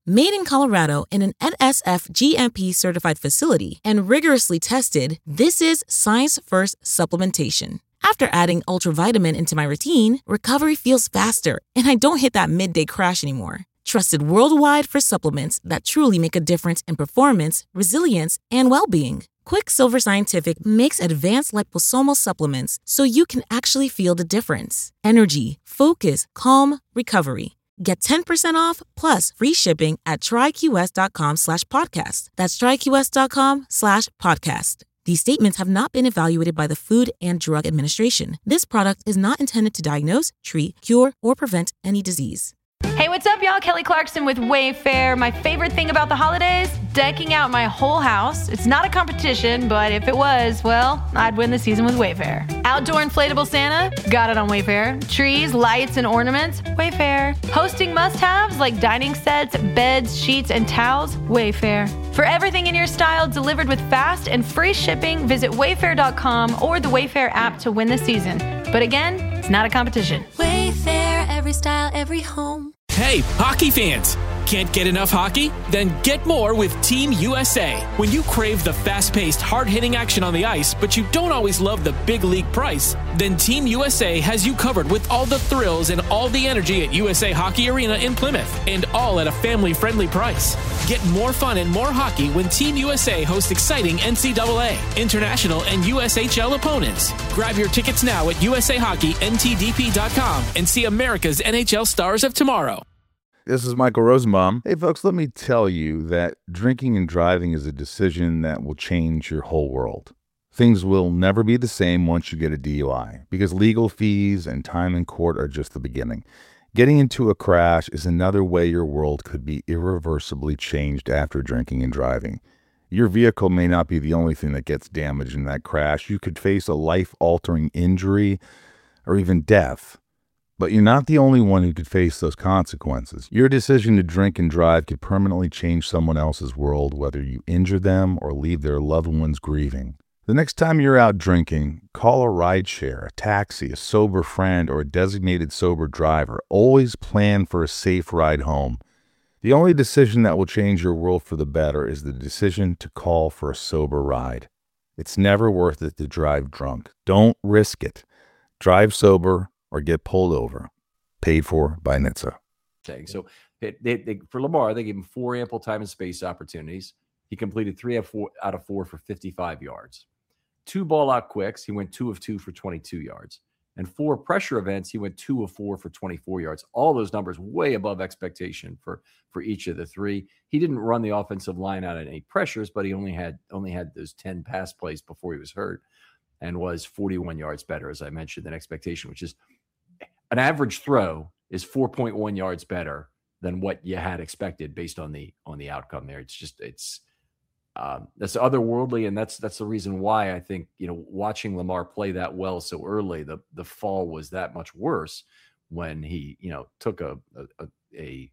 Made in Colorado in an N S F G M P certified facility and rigorously tested, this is Science First supplementation. After adding ultravitamin into my routine, recovery feels faster and I don't hit that midday crash anymore. Trusted worldwide for supplements that truly make a difference in performance, resilience, and well-being. Quicksilver Scientific makes advanced liposomal supplements so you can actually feel the difference. Energy, focus, calm, recovery. Get ten percent off plus free shipping at tryqs.com slash podcast. That's tryqs.com slash podcast. These statements have not been evaluated by the Food and Drug Administration. This product is not intended to diagnose, treat, cure, or prevent any disease. Hey, what's up, y'all? Kelly Clarkson with Wayfair. My favorite thing about the holidays? Decking out my whole house. It's not a competition, but if it was, well, I'd win the season with Wayfair. Outdoor inflatable Santa? Got it on Wayfair. Trees, lights, and ornaments? Wayfair. Hosting must-haves like dining sets, beds, sheets, and towels? Wayfair. For everything in your style delivered with fast and free shipping, visit wayfair dot com or the Wayfair app to win the season. But again, it's not a competition. Wayfair, every style, every home. Hey, hockey fans! Can't get enough hockey? Then get more with Team U S A. When you crave the fast-paced, hard-hitting action on the ice, but you don't always love the big league price, then Team U S A has you covered with all the thrills and all the energy at U S A Hockey Arena in Plymouth, and all at a family-friendly price. Get more fun and more hockey when Team U S A hosts exciting N C double A, international, and U S H L opponents. Grab your tickets now at U S A Hockey N T D P dot com and see America's N H L stars of tomorrow. This is Michael Rosenbaum. Hey, folks, let me tell you that drinking and driving is a decision that will change your whole world. Things will never be the same once you get a D U I, because legal fees and time in court are just the beginning. Getting into a crash is another way your world could be irreversibly changed after drinking and driving. Your vehicle may not be the only thing that gets damaged in that crash. You could face a life-altering injury or even death. But you're not the only one who could face those consequences. Your decision to drink and drive could permanently change someone else's world, whether you injure them or leave their loved ones grieving. The next time you're out drinking, call a rideshare, a taxi, a sober friend, or a designated sober driver. Always plan for a safe ride home. The only decision that will change your world for the better is the decision to call for a sober ride. It's never worth it to drive drunk. Don't risk it. Drive sober or get pulled over. Paid for by N H T S A. So they, they, they, for Lamar, they gave him four ample time and space opportunities. He completed three out of four, out of four for fifty-five yards. Two ball out quicks, he went two of two for twenty-two yards. And four pressure events, he went two of four for twenty-four yards. All those numbers way above expectation for, for each of the three. He didn't run the offensive line out at any pressures, but he only had only had those ten pass plays before he was hurt, and was forty-one yards better, as I mentioned, than expectation, which is an average throw is four point one yards better than what you had expected based on the on the outcome there. It's just it's um, that's otherworldly, and that's that's the reason why I think, you know, watching Lamar play that well so early, the the fall was that much worse when he, you know, took a a, a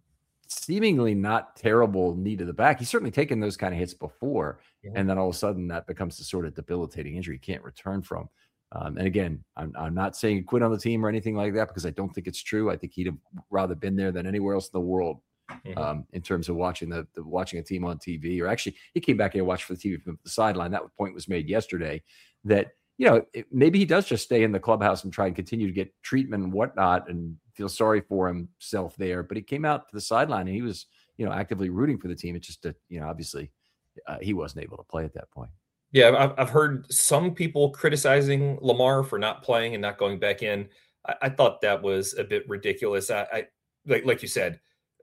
seemingly not terrible knee to the back. He's certainly taken those kind of hits before, yeah. And then all of a sudden that becomes the sort of debilitating injury he can't return from. Um, and again, I'm, I'm not saying quit on the team or anything like that, because I don't think it's true. I think he'd have rather been there than anywhere else in the world, mm-hmm. um, in terms of watching the, the watching a team on T V. Or actually, he came back here and watched for the T V from the sideline. That point was made yesterday that, you know, it, maybe he does just stay in the clubhouse and try and continue to get treatment and whatnot and feel sorry for himself there. But he came out to the sideline and he was, you know, actively rooting for the team. It's just that, you know, obviously uh, he wasn't able to play at that point. Yeah, I've, I've heard some people criticizing Lamar for not playing and not going back in. I, I thought that was a bit ridiculous. I, I like, like you said,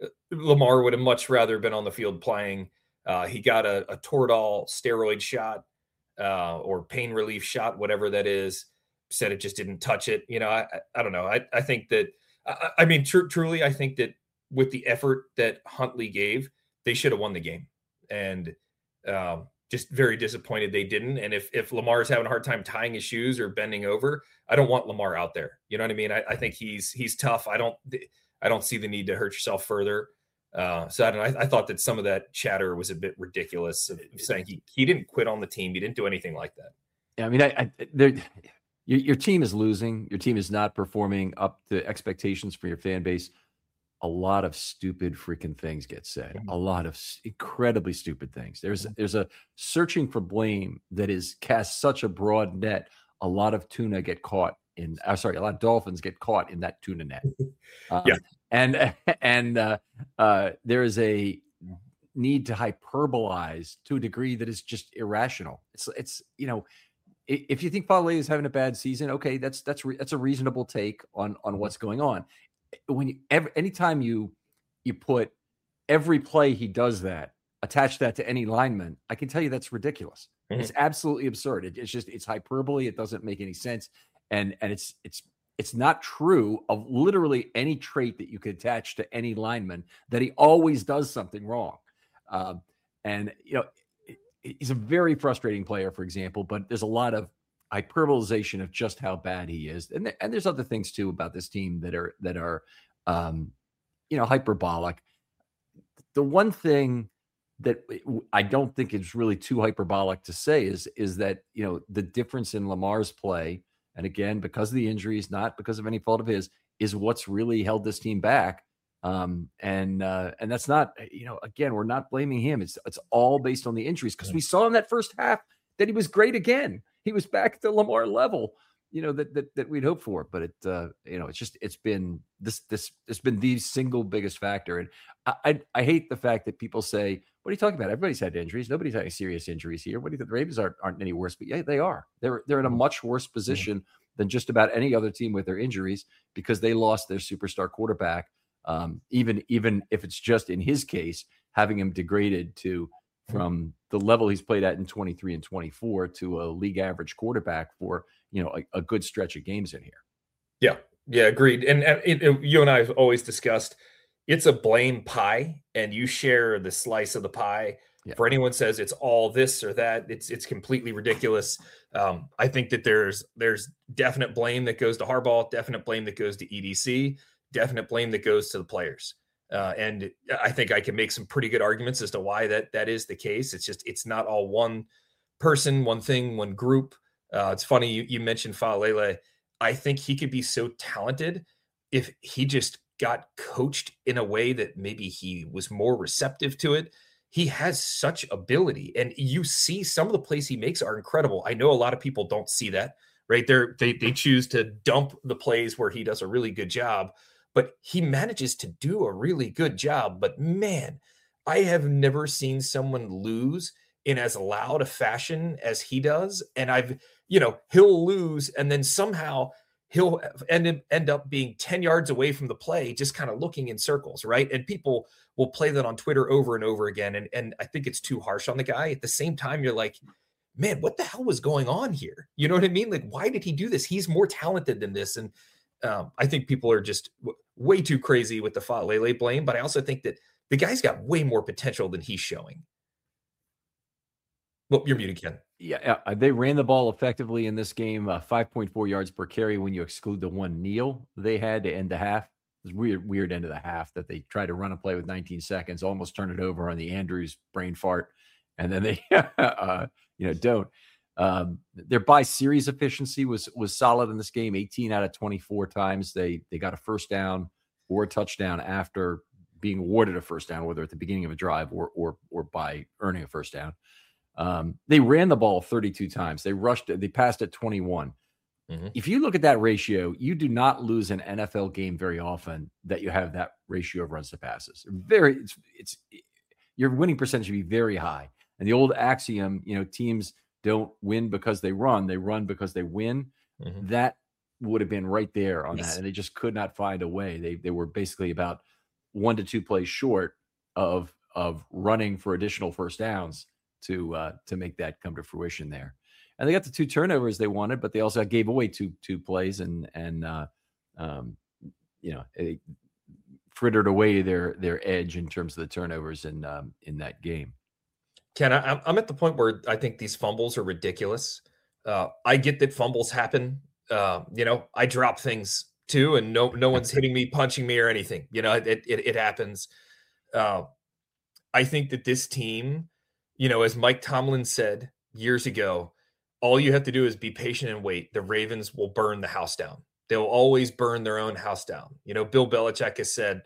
Lamar would have much rather been on the field playing. Uh, he got a, a Toradol steroid shot uh, or pain relief shot, whatever that is. Said it just didn't touch it. You know, I, I, I don't know. I, I think that, I, I mean, tr- truly, I think that with the effort that Huntley gave, they should have won the game. And, um, just very disappointed they didn't. And if if Lamar is having a hard time tying his shoes or bending over, I don't want Lamar out there. You know what I mean? I, I think he's he's tough. I don't I don't see the need to hurt yourself further. Uh, so I don't know. I, I thought that some of that chatter was a bit ridiculous, of saying he, he didn't quit on the team. He didn't do anything like that. Yeah, I mean, I, I there, your, your team is losing. Your team is not performing up to expectations for your fan base. a lot of stupid freaking things get said. A lot of s- incredibly stupid things. There's there's a searching for blame that is cast such a broad net. A lot of tuna get caught in. Uh, sorry, a lot of dolphins get caught in that tuna net. Um, Yeah. and and uh, uh, there is a need to hyperbolize to a degree that is just irrational. It's it's you know, i- if you think Fale is having a bad season, okay, that's that's re- that's a reasonable take on on what's going on. When you ever anytime you you put every play he does that, attach that to any lineman, I can tell you that's ridiculous. Mhm. It's absolutely absurd. It, it's just it's hyperbole. It doesn't make any sense, and and it's it's it's not true of literally any trait that you could attach to any lineman that he always does something wrong. Um, and you know, he- he's a very frustrating player, for example. But there's a lot of hyperbolization of just how bad he is, and th- and there's other things too about this team that are that are, um, you know, hyperbolic. The one thing that I don't think is really too hyperbolic to say is is that you know the difference in Lamar's play, and again because of the injuries, not because of any fault of his, is what's really held this team back. Um, and uh, and that's not you know again we're not blaming him. It's it's all based on the injuries because we saw in that first half that he was great again. He was back at the Lamar level, you know that that that we'd hoped for. But it uh, you know it's just it's been this this it's been the single biggest factor. And I, I I hate the fact that people say, "What are you talking about? Everybody's had injuries. Nobody's having serious injuries here. What do you think? The Ravens aren't aren't any worse?" But yeah, they are. They're they're in a much worse position than just about any other team with their injuries because they lost their superstar quarterback. Um, even even if it's just in his case, having him degraded to from the level he's played at in twenty-three and twenty-four to a league average quarterback for you know a, a good stretch of games in here. Yeah, yeah, agreed. And, and it, it- you and I have always discussed it's a blame pie, and you share the slice of the pie. Yeah. For anyone says it's all this or that, it's it's completely ridiculous. Um, I think that there's there's definite blame that goes to Harbaugh, definite blame that goes to E D C, definite blame that goes to the players. Uh, and I think I can make some pretty good arguments as to why that that is the case. It's just it's not all one person, one thing, one group. Uh, it's funny you, you mentioned Faalele. I think he could be so talented if he just got coached in a way that maybe he was more receptive to it. He has such ability, and you see some of the plays he makes are incredible. I know a lot of people don't see that, right? They're, they they choose to dump the plays where he does a really good job, but he manages to do a really good job. But man, I have never seen someone lose in as loud a fashion as he does. And I've, you know, he'll lose and then somehow he'll end, end up being ten yards away from the play, just kind of looking in circles, right? And people will play that on Twitter over and over again. And, and I think it's too harsh on the guy. At the same time, you're like, man, what the hell was going on here? You know what I mean? Like, why did he do this? He's more talented than this. And um, I think people are just w- way too crazy with the Faalele blame. But I also think that the guy's got way more potential than he's showing. Well, you're muted, Ken. Yeah, uh, they ran the ball effectively in this game, uh, five point four yards per carry when you exclude the one kneel they had to end the half. It was weird, weird end of the half that they tried to run a play with nineteen seconds, almost turn it over on the Andrews brain fart, and then they, uh, you know, don't. Um, their by series efficiency was was solid in this game. eighteen out of twenty-four times they they got a first down or a touchdown after being awarded a first down, whether at the beginning of a drive or or or by earning a first down. Um, they ran the ball thirty-two times. They rushed it. They passed it twenty-one. Mm-hmm. If you look at that ratio, you do not lose an N F L game very often that you have that ratio of runs to passes. Very, it's, it's your winning percentage should be very high. And the old axiom, you know, teams don't win because they run; they run because they win. Mm-hmm. That would have been right there on Yes. that, and they just could not find a way. They they were basically about one to two plays short of of running for additional first downs to uh, to make that come to fruition there. And they got the two turnovers they wanted, but they also gave away two two plays and and uh, um, you know it frittered away their their edge in terms of the turnovers in um, in that game. Ken, I, I'm at the point where I think these fumbles are ridiculous. Uh, I get that fumbles happen. Uh, you know, I drop things too, and no no one's hitting me, punching me, or anything. You know, it it, it happens. Uh, I think that this team, you know, as Mike Tomlin said years ago, all you have to do is be patient and wait. The Ravens will burn the house down. They'll always burn their own house down. You know, Bill Belichick has said,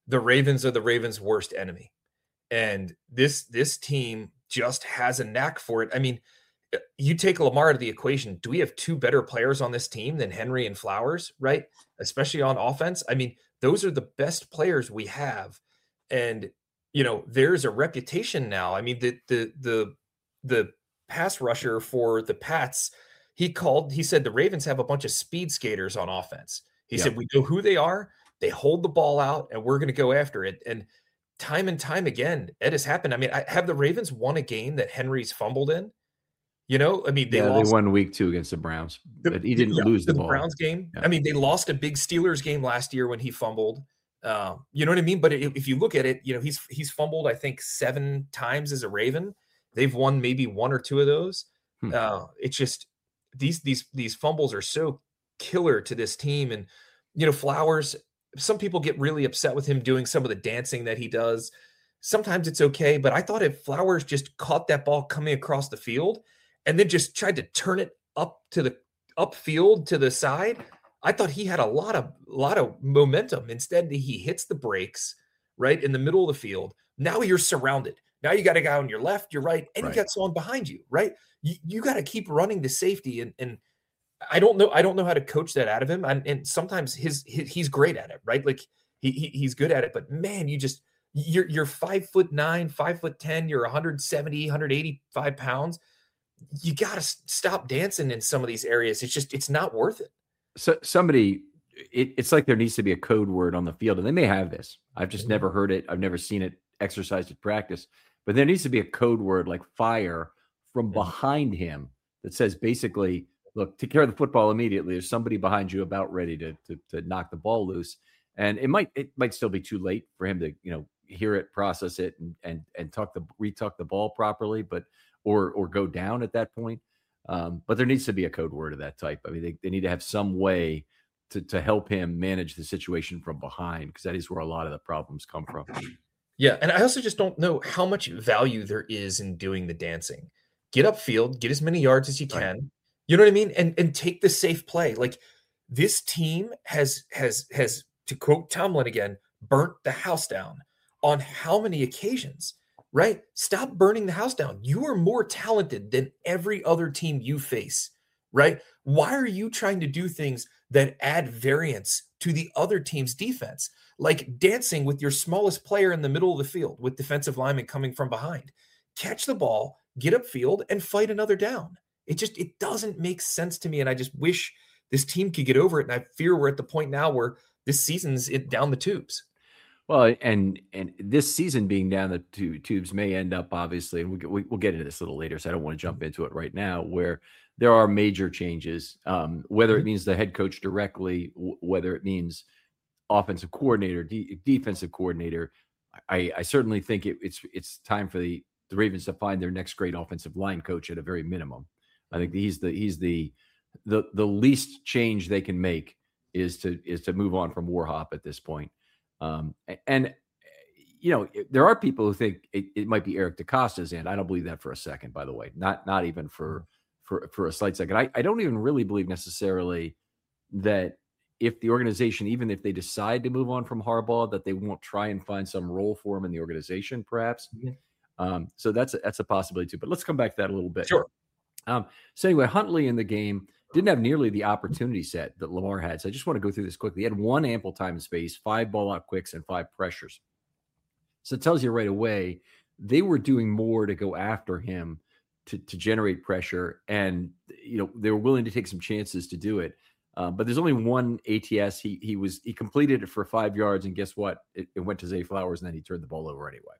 the Ravens are the Ravens' worst enemy. And this this team just has a knack for it. I mean, you take Lamar out of the equation. Do we have two better players on this team than Henry and Flowers, right? Especially on offense. I mean, those are the best players we have. And, you know, there's a reputation now. I mean, the the the the pass rusher for the Pats, he called, he said the Ravens have a bunch of speed skaters on offense. He yeah. said, we know who they are. They hold the ball out and we're going to go after it. And time and time again, it has happened. I mean, I, have the Ravens won a game that Henry's fumbled in? You know, I mean, they yeah, lost. They won week two against the Browns, the, but he didn't yeah, lose the, the ball. Browns game. Yeah. I mean, they lost a big Steelers game last year when he fumbled. Um, you know what I mean? But if, if you look at it, you know, he's he's fumbled, I think, seven times as a Raven. They've won maybe one or two of those. Hmm. Uh, it's just these these these fumbles are so killer to this team. And you know, Flowers. Some people get really upset with him doing some of the dancing that he does. Sometimes it's okay, but I thought if Flowers just caught that ball coming across the field and then just tried to turn it up to the upfield to the side, I thought he had a lot of lot of momentum. Instead, he hits the brakes right in the middle of the field. Now you're surrounded. Now you got a guy on your left, your right, and right. you got someone behind you, right? You, you got to keep running to safety. And, and I don't know. I don't know how to coach that out of him. And, and sometimes his, his he's great at it, right? Like he, he he's good at it, but man, you just, you're, you're five foot nine, five foot ten, you're one seventy, one eighty-five pounds. You got to stop dancing in some of these areas. It's just, it's not worth it. So somebody, it, it's like there needs to be a code word on the field, and they may have this. I've just never heard it. I've never seen it exercised at practice, but there needs to be a code word like fire from behind him that says basically, look, take care of the football immediately. There's somebody behind you about ready to, to to knock the ball loose, and it might it might still be too late for him to you know hear it, process it, and and and tuck the retuck the ball properly, but or or go down at that point. Um, but there needs to be a code word of that type. I mean, they, they need to have some way to to help him manage the situation from behind, because that is where a lot of the problems come from. Yeah, and I also just don't know how much value there is in doing the dancing. Get upfield, get as many yards as you can. Right. You know what I mean? And and take the safe play. Like this team has has has to quote Tomlin again, burnt the house down on how many occasions, right? Stop burning the house down. You are more talented than every other team you face, right? Why are you trying to do things that add variance to the other team's defense? Like dancing with your smallest player in the middle of the field with defensive linemen coming from behind. Catch the ball, get upfield, and fight another down. It just, it doesn't make sense to me. And I just wish this team could get over it. And I fear we're at the point now where this season's it down the tubes. Well, and and this season being down the two tubes may end up, obviously, and we'll, we, we'll get into this a little later, so I don't want to jump into it right now, where there are major changes, um, whether it means the head coach directly, w- whether it means offensive coordinator, de- defensive coordinator. I, I certainly think it, it's it's time for the, the Ravens to find their next great offensive line coach at a very minimum. I think he's the he's the the the least change they can make is to is to move on from Warhop at this point. Um, and you know, there are people who think it, it might be Eric DeCosta's end. I don't believe that for a second, by the way. Not not even for for for a slight second. I, I don't even really believe necessarily that if the organization, even if they decide to move on from Harbaugh, that they won't try and find some role for him in the organization, perhaps. Mm-hmm. Um, so that's a, that's a possibility too. But let's come back to that a little bit. Sure. Um, so anyway, Huntley in the game didn't have nearly the opportunity set that Lamar had. So I just want to go through this quickly. He had one ample time and space, five ball out quicks, and five pressures. So it tells you right away they were doing more to go after him to, to generate pressure. And, you know, they were willing to take some chances to do it. Uh, but there's only one A T S. He he was he completed it for five yards. And guess what? It, it went to Zay Flowers, and then he turned the ball over anyway.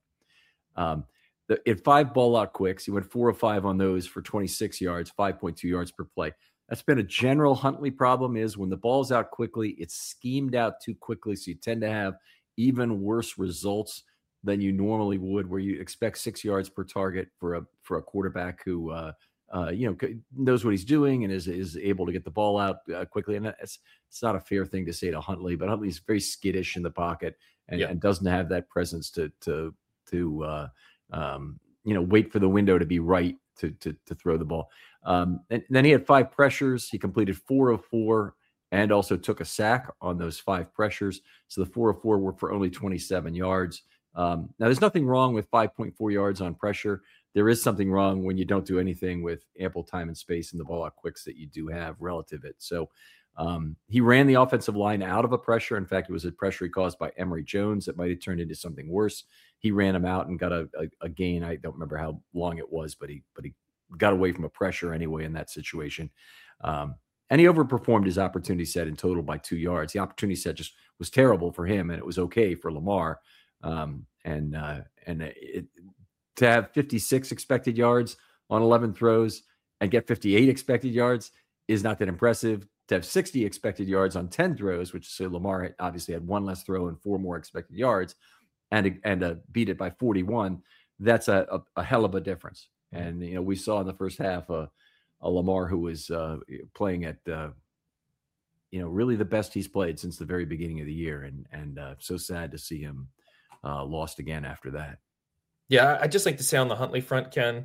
Um, the, in five ball out quicks, he went four or five on those for twenty-six yards, five point two yards per play. That's been a general Huntley problem, is when the ball's out quickly, it's schemed out too quickly. So you tend to have even worse results than you normally would, where you expect six yards per target for a for a quarterback who uh, uh, you know knows what he's doing and is is able to get the ball out uh, quickly. And it's it's not a fair thing to say to Huntley, but Huntley's very skittish in the pocket and, yeah. and doesn't have that presence to to to uh, um, you know wait for the window to be right to to to throw the ball. Um, and then he had five pressures. He completed four of four, and also took a sack on those five pressures. So the four of four were for only twenty-seven yards. Um, now, there's nothing wrong with five point four yards on pressure. There is something wrong when you don't do anything with ample time and space in the ball out quicks that you do have relative it. So um, he ran the offensive line out of a pressure. In fact, it was a pressure he caused by Emory Jones that might have turned into something worse. He ran him out and got a, a, a gain. I don't remember how long it was, but he but he got away from a pressure anyway in that situation. Um, and he overperformed his opportunity set in total by two yards. The opportunity set just was terrible for him, and it was okay for Lamar. Um, and uh, and it, to have fifty-six expected yards on eleven throws and get fifty-eight expected yards is not that impressive. To have sixty expected yards on ten throws, which so Lamar obviously had one less throw and four more expected yards, and and uh, beat it by forty-one, that's a, a, a hell of a difference. And you know, we saw in the first half uh, a Lamar who was uh, playing at uh, you know really the best he's played since the very beginning of the year, and and uh, so sad to see him uh, lost again after that. Yeah, I'd just like to say on the Huntley front, Ken,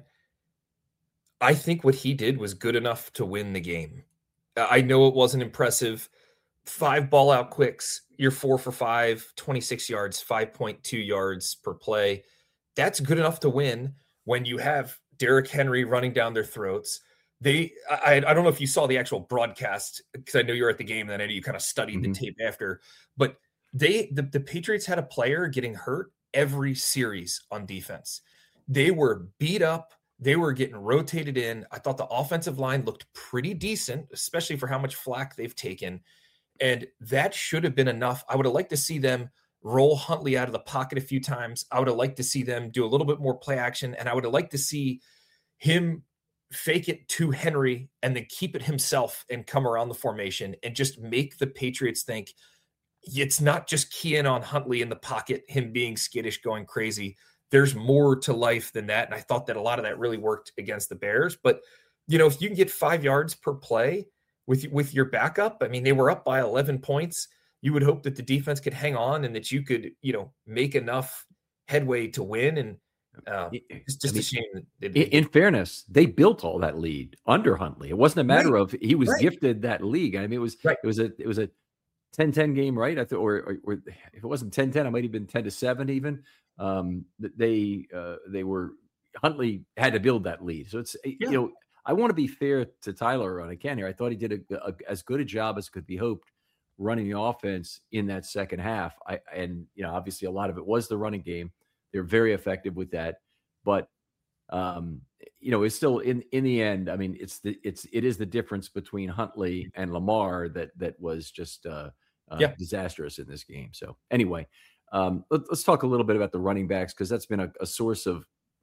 I think what he did was good enough to win the game. I know it wasn't impressive. Five ball out quicks, you're four for five, twenty-six yards, five point two yards per play. That's good enough to win when you have Derrick Henry running down their throats. They, I, I don't know if you saw the actual broadcast because I know you were at the game and then I know you kind of studied mm-hmm. the tape after, but they, the, the Patriots had a player getting hurt every series on defense. They were beat up. They were getting rotated in. I thought the offensive line looked pretty decent, especially for how much flack they've taken. And that should have been enough. I would have liked to see them roll Huntley out of the pocket a few times. I would have liked to see them do a little bit more play action. And I would have liked to see him fake it to Henry and then keep it himself and come around the formation and just make the Patriots think it's not just keying on Huntley in the pocket, him being skittish, going crazy. There's more to life than that. And I thought that a lot of that really worked against the Bears. But, you know, if you can get five yards per play with, with your backup, I mean, they were up by eleven points. You would hope that the defense could hang on and that you could, you know, make enough headway to win. And uh, it's just I mean, a shame. That in, in fairness, they built all that lead under Huntley. It wasn't a matter right. of he was right. gifted that league. I mean, it was, right. it was a, it was a ten ten game, right? I thought, or, or, or if it wasn't ten ten, it might have been ten to seven even. Um, they, uh, they were, Huntley had to build that lead. So it's, yeah. you know, I want to be fair to Tyler on again here. I thought he did a, a, as good a job as could be hoped running the offense in that second half. I, and, you know, obviously a lot of it was the running game. They're very effective with that, but, um, you know, it's still in, in the end, I mean, it's the, it's, it is the difference between Huntley and Lamar that, that was just, uh, uh yeah. disastrous in this game. So anyway, Um, let, let's talk a little bit about the running backs because that's been a, a source of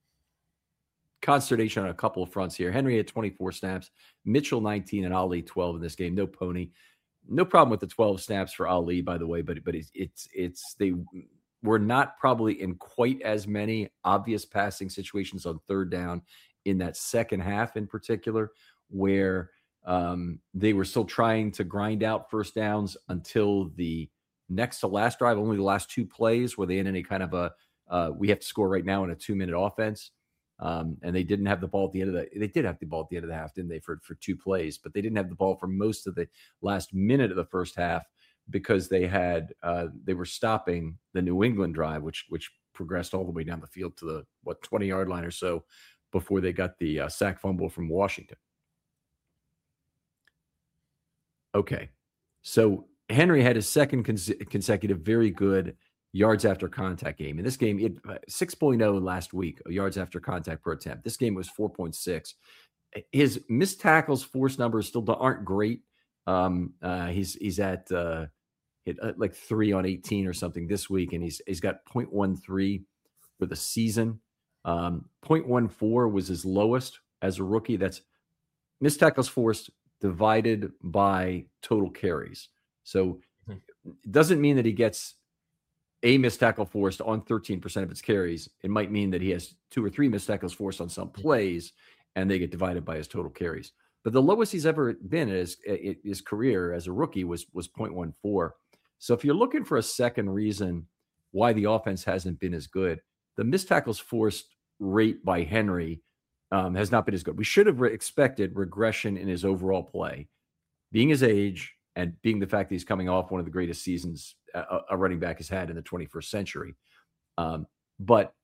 consternation on a couple of fronts here. Henry had twenty-four snaps, Mitchell nineteen, and Ali twelve in this game. No pony, no problem with the twelve snaps for Ali, by the way. But but it's it's it's they were not probably in quite as many obvious passing situations on third down in that second half, in particular, where um, they were still trying to grind out first downs until the next to last drive, only the last two plays were they in any kind of a, uh, we have to score right now in a two minute offense. Um, and they didn't have the ball at the end of the, they did have the ball at the end of the half, didn't they, for, for two plays, but they didn't have the ball for most of the last minute of the first half because they had, uh, they were stopping the New England drive, which, which progressed all the way down the field to the, what, twenty yard line or so before they got the uh, sack fumble from Washington. Okay. So, Henry had his second cons- consecutive very good yards after contact game. In this game, it six point oh last week, yards after contact per attempt. This game was four point six. His missed tackles force numbers still aren't great. Um, uh, he's he's at uh, hit, uh, like three on eighteen or something this week, and he's he's got point one three for the season. Um, point one four was his lowest as a rookie. That's missed tackles forced divided by total carries. So it doesn't mean that he gets a missed tackle forced on thirteen percent of its carries. It might mean that he has two or three missed tackles forced on some plays and they get divided by his total carries. But the lowest he's ever been in his, in his career as a rookie was, was point one four. So if you're looking for a second reason why the offense hasn't been as good, the missed tackles forced rate by Henry um, has not been as good. We should have re- expected regression in his overall play, being his age, and being the fact that he's coming off one of the greatest seasons a, a running back has had in the twenty-first century. Um, but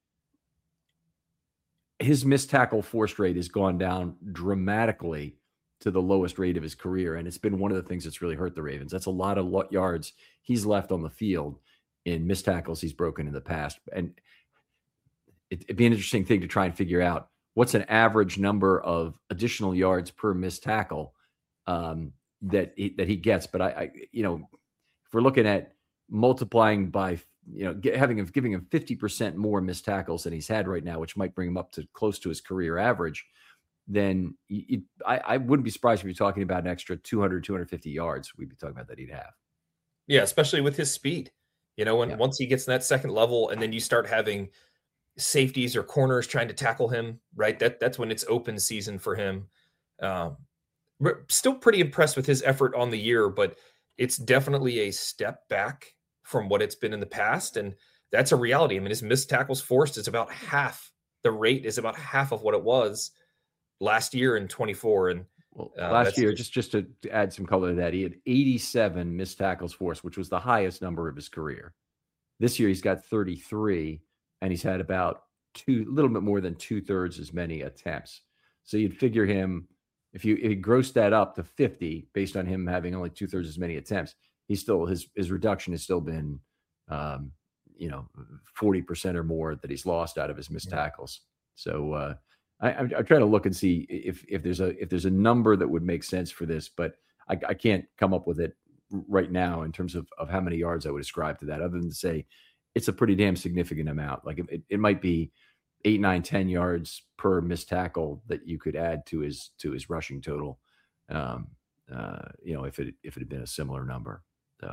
his missed tackle forced rate has gone down dramatically to the lowest rate of his career. And it's been one of the things that's really hurt the Ravens. That's a lot of yards he's left on the field in missed tackles he's broken in the past. And it, it'd be an interesting thing to try and figure out what's an average number of additional yards per missed tackle um, that he, that he gets. But I, I, you know, if we're looking at multiplying by, you know, get, having him giving him fifty percent more missed tackles than he's had right now, which might bring him up to close to his career average, then you, you, I, I wouldn't be surprised if you're talking about an extra two hundred, two hundred fifty yards. We'd be talking about that he'd have. Yeah, especially with his speed. You know, when Yeah. once he gets in that second level, and then you start having safeties or corners trying to tackle him, right? That that's when it's open season for him. Um, we're still pretty impressed with his effort on the year, but it's definitely a step back from what it's been in the past, and that's a reality. I mean, his missed tackles forced is about half. The rate is about half of what it was last year in twenty-four. And Well, uh, last that's year, just just to, to add some color to that, he had eighty-seven missed tackles forced, which was the highest number of his career. This year, he's got thirty-three, and he's had about two, a little bit more than two thirds as many attempts. So you'd figure him, if you if you gross that up to fifty, based on him having only two thirds as many attempts, he's still his his reduction has still been, um, you know, forty percent or more that he's lost out of his missed tackles. So. Uh, I, I'm, I'm trying to look and see if if there's a if there's a number that would make sense for this, but I, I can't come up with it right now in terms of, of how many yards I would ascribe to that, other than to say it's a pretty damn significant amount. Like it, it might be eight, nine, ten yards per missed tackle that you could add to his to his rushing total. Um, uh, you know, if it if it had been a similar number, so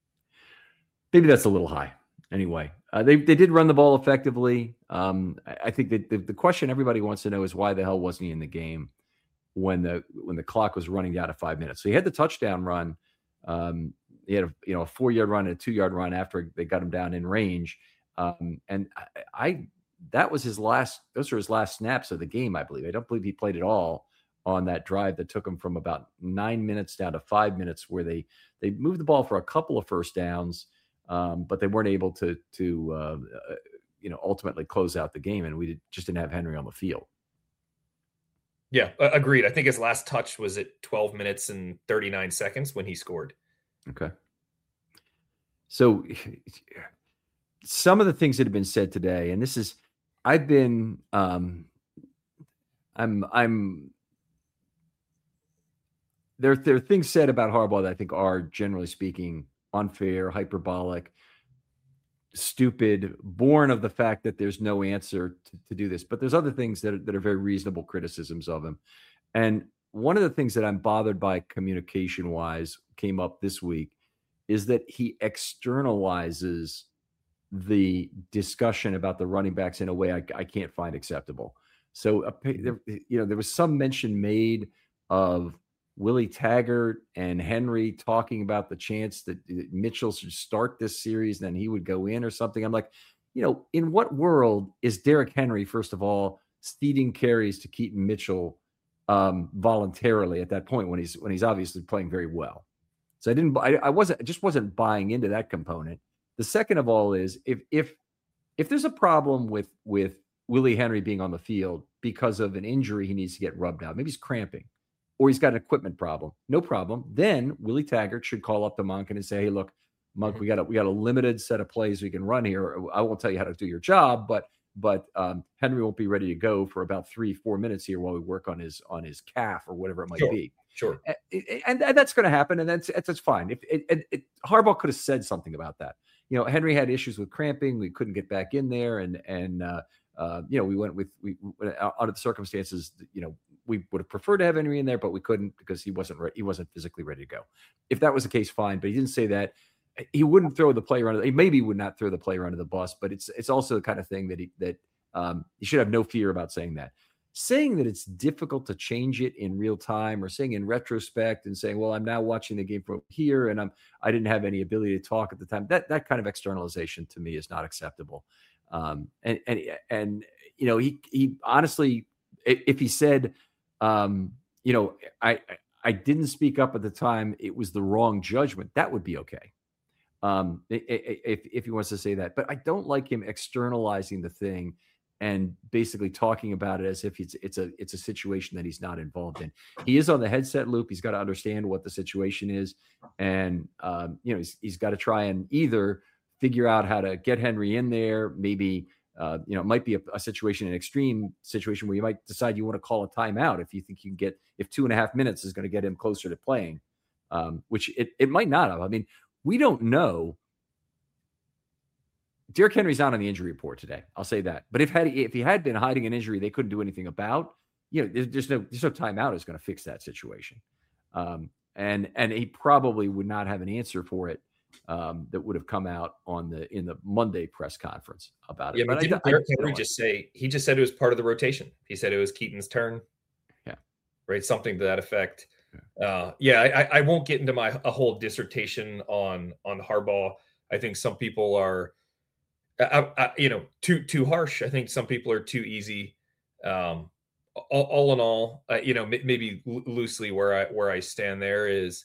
maybe that's a little high. Anyway, uh, they they did run the ball effectively. Um, I, I think that the, the question everybody wants to know is why the hell wasn't he in the game when the when the clock was running down to five minutes? So he had the touchdown run. Um, he had a you know a four yard run and a two yard run after they got him down in range. Um, and I, I that was his last. Those were his last snaps of the game, I believe. I don't believe he played at all on that drive that took him from about nine minutes down to five minutes, where they they moved the ball for a couple of first downs. Um, but they weren't able to, to uh, uh, you know, ultimately close out the game, and we did, just didn't have Henry on the field. Yeah, uh, agreed. I think his last touch was at twelve minutes and thirty-nine seconds when he scored. Okay. So some of the things that have been said today, and this is, I've been, um, I'm, I'm, there, there are things said about Harbaugh that I think are, generally speaking, unfair, hyperbolic, stupid, born of the fact that there's no answer to, to do this. But there's other things that are, that are very reasonable criticisms of him. And one of the things that I'm bothered by communication-wise came up this week is that he externalizes the discussion about the running backs in a way I, I can't find acceptable. So, uh, there, you know, there was some mention made of Willie Taggart and Henry talking about the chance that Mitchell should start this series, then he would go in or something. I'm like, you know, in what world is Derrick Henry, first of all, ceding carries to Keaton Mitchell um, voluntarily at that point when he's when he's obviously playing very well? So I didn't, I, I wasn't, I just wasn't buying into that component. The second of all is if if if there's a problem with with Willie Henry being on the field because of an injury he needs to get rubbed out, maybe he's cramping, or he's got an equipment problem, no problem. Then Willie Taggart should call up to Monken and say, hey, look, Monk, we got a, we got a limited set of plays we can run here. I won't tell you how to do your job, but but um, Henry won't be ready to go for about three, four minutes here while we work on his on his calf or whatever it might Sure. be. Sure. And, and that's going to happen, and that's that's fine. If it, it, it, Harbaugh could have said something about that. You know, Henry had issues with cramping. We couldn't get back in there, and and uh, uh, you know, we went with we under the circumstances. You know, we would have preferred to have Henry in there, but we couldn't because he wasn't re- he wasn't physically ready to go. If that was the case, fine. But he didn't say that. He wouldn't throw the player under. He maybe would not throw the player under the bus, but it's it's also the kind of thing that he that um, you should have no fear about saying that. Saying that it's difficult to change it in real time, or saying in retrospect and saying, well, I'm now watching the game from here and I'm, I didn't have any ability to talk at the time. That, that kind of externalization to me is not acceptable. Um, and, and, and, you know, he, he honestly, if he said, um, you know, I, I didn't speak up at the time, it was the wrong judgment, that would be okay. Um, if, if he wants to say that, but I don't like him externalizing the thing and basically talking about it as if it's, it's a, it's a situation that he's not involved in. He is on the headset loop. He's got to understand what the situation is. And, um, you know, he's, he's got to try and either figure out how to get Henry in there. Maybe, uh, you know, it might be a, a situation, an extreme situation where you might decide you want to call a timeout if you think you can get, if two and a half minutes is going to get him closer to playing, um, which it, it might not have. I mean, we don't know. Derrick Henry's not on the injury report today. I'll say that. But if had if he had been hiding an injury they couldn't do anything about, you know, there's, there's no there's no timeout is going to fix that situation. Um, and and he probably would not have an answer for it um, that would have come out on the in the Monday press conference about it. Yeah, but, but didn't I, Derrick I, Henry just say he just said it was part of the rotation? He said it was Keaton's turn. Yeah, right, something to that effect. Uh, yeah, I, I won't get into my a whole dissertation on on Harbaugh. I think some people are, I, I, you know, too too harsh. I think some people are too easy. Um, all, all in all, uh, you know, m- maybe lo- loosely where I where I stand there is,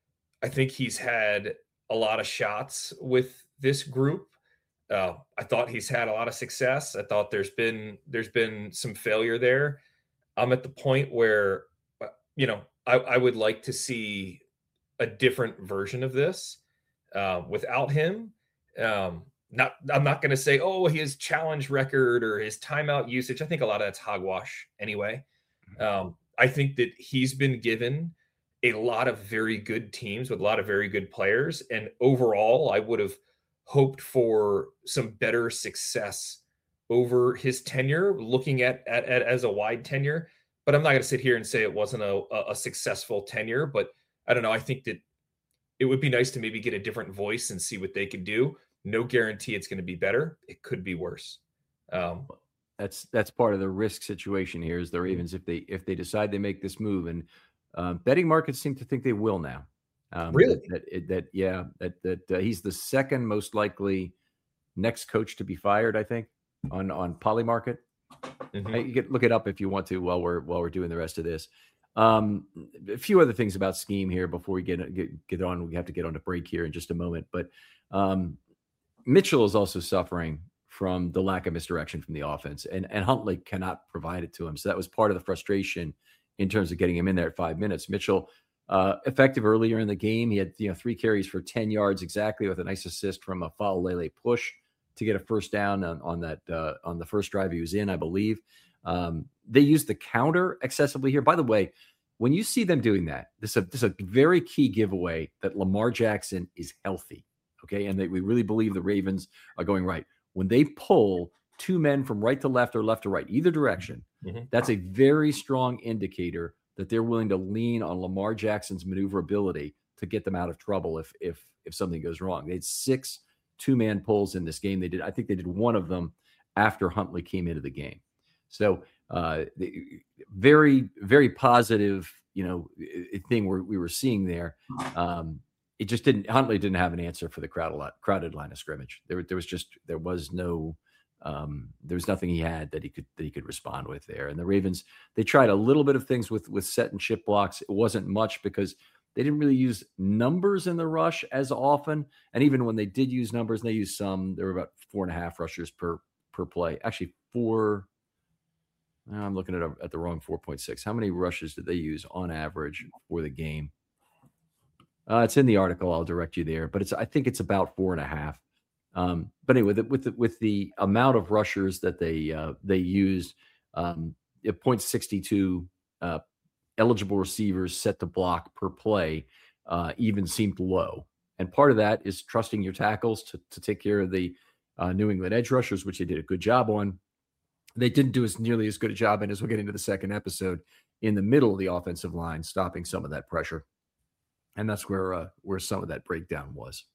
I think he's had a lot of shots with this group. Uh, I thought he's had a lot of success. I thought there's been there's been some failure there. I'm at the point where, you know, I, I would like to see a different version of this uh, without him. Um, not, I'm not going to say, oh, his challenge record or his timeout usage. I think a lot of that's hogwash anyway. Um, I think that he's been given a lot of very good teams with a lot of very good players. And overall, I would have hoped for some better success over his tenure, looking at, at, at as a wide tenure. But I'm not going to sit here and say it wasn't a, a successful tenure. But I don't know. I think that it would be nice to maybe get a different voice and see what they could do. No guarantee it's going to be better. It could be worse. Um, that's that's part of the risk situation here is the Ravens if they if they decide they make this move, and uh, betting markets seem to think they will now. Um, really? That, that, that yeah that that uh, he's the second most likely next coach to be fired. I think on on Polymarket. Mm-hmm. You can look it up if you want to while we're while we're doing the rest of this. Um, a few other things about scheme here before we get get, get on. We have to get on a break here in just a moment. But um, Mitchell is also suffering from the lack of misdirection from the offense, and and Huntley cannot provide it to him. So that was part of the frustration in terms of getting him in there at five minutes. Mitchell uh, effective earlier in the game. He had you know three carries for ten yards exactly with a nice assist from a Faalele push to get a first down on, on that uh, on the first drive he was in, I believe. Um, they used the counter excessively here. By the way, when you see them doing that, this is a, this is a very key giveaway that Lamar Jackson is healthy, okay? And that we really believe the Ravens are going right. When they pull two men from right to left or left to right, either direction, mm-hmm. that's a very strong indicator that they're willing to lean on Lamar Jackson's maneuverability to get them out of trouble if if if something goes wrong. They had six two-man pulls in this game. They did, I think they did one of them after Huntley came into the game. So uh, the, very, very positive, you know, thing we we were seeing there. Um, it just didn't, Huntley didn't have an answer for the crowded, crowded line of scrimmage. There, there was just, there was no, um, there was nothing he had that he could, that he could respond with there. And the Ravens, they tried a little bit of things with, with set and chip blocks. It wasn't much because they didn't really use numbers in the rush as often. And even when they did use numbers, and they used some, there were about four and a half rushers per, per play. Actually, four, I'm looking at, a, at the wrong four point six. How many rushes did they use on average for the game? Uh, it's in the article. I'll direct you there, but it's, I think it's about four and a half. Um, but anyway, the, with the, with the amount of rushers that they, uh, they used, um, it point six two, uh, eligible receivers set to block per play, uh, even seemed low. And part of that is trusting your tackles to, to take care of the uh, New England edge rushers, which they did a good job on. They didn't do as nearly as good a job, and as we'll get into the second episode, in the middle of the offensive line, stopping some of that pressure. And that's where uh, where some of that breakdown was.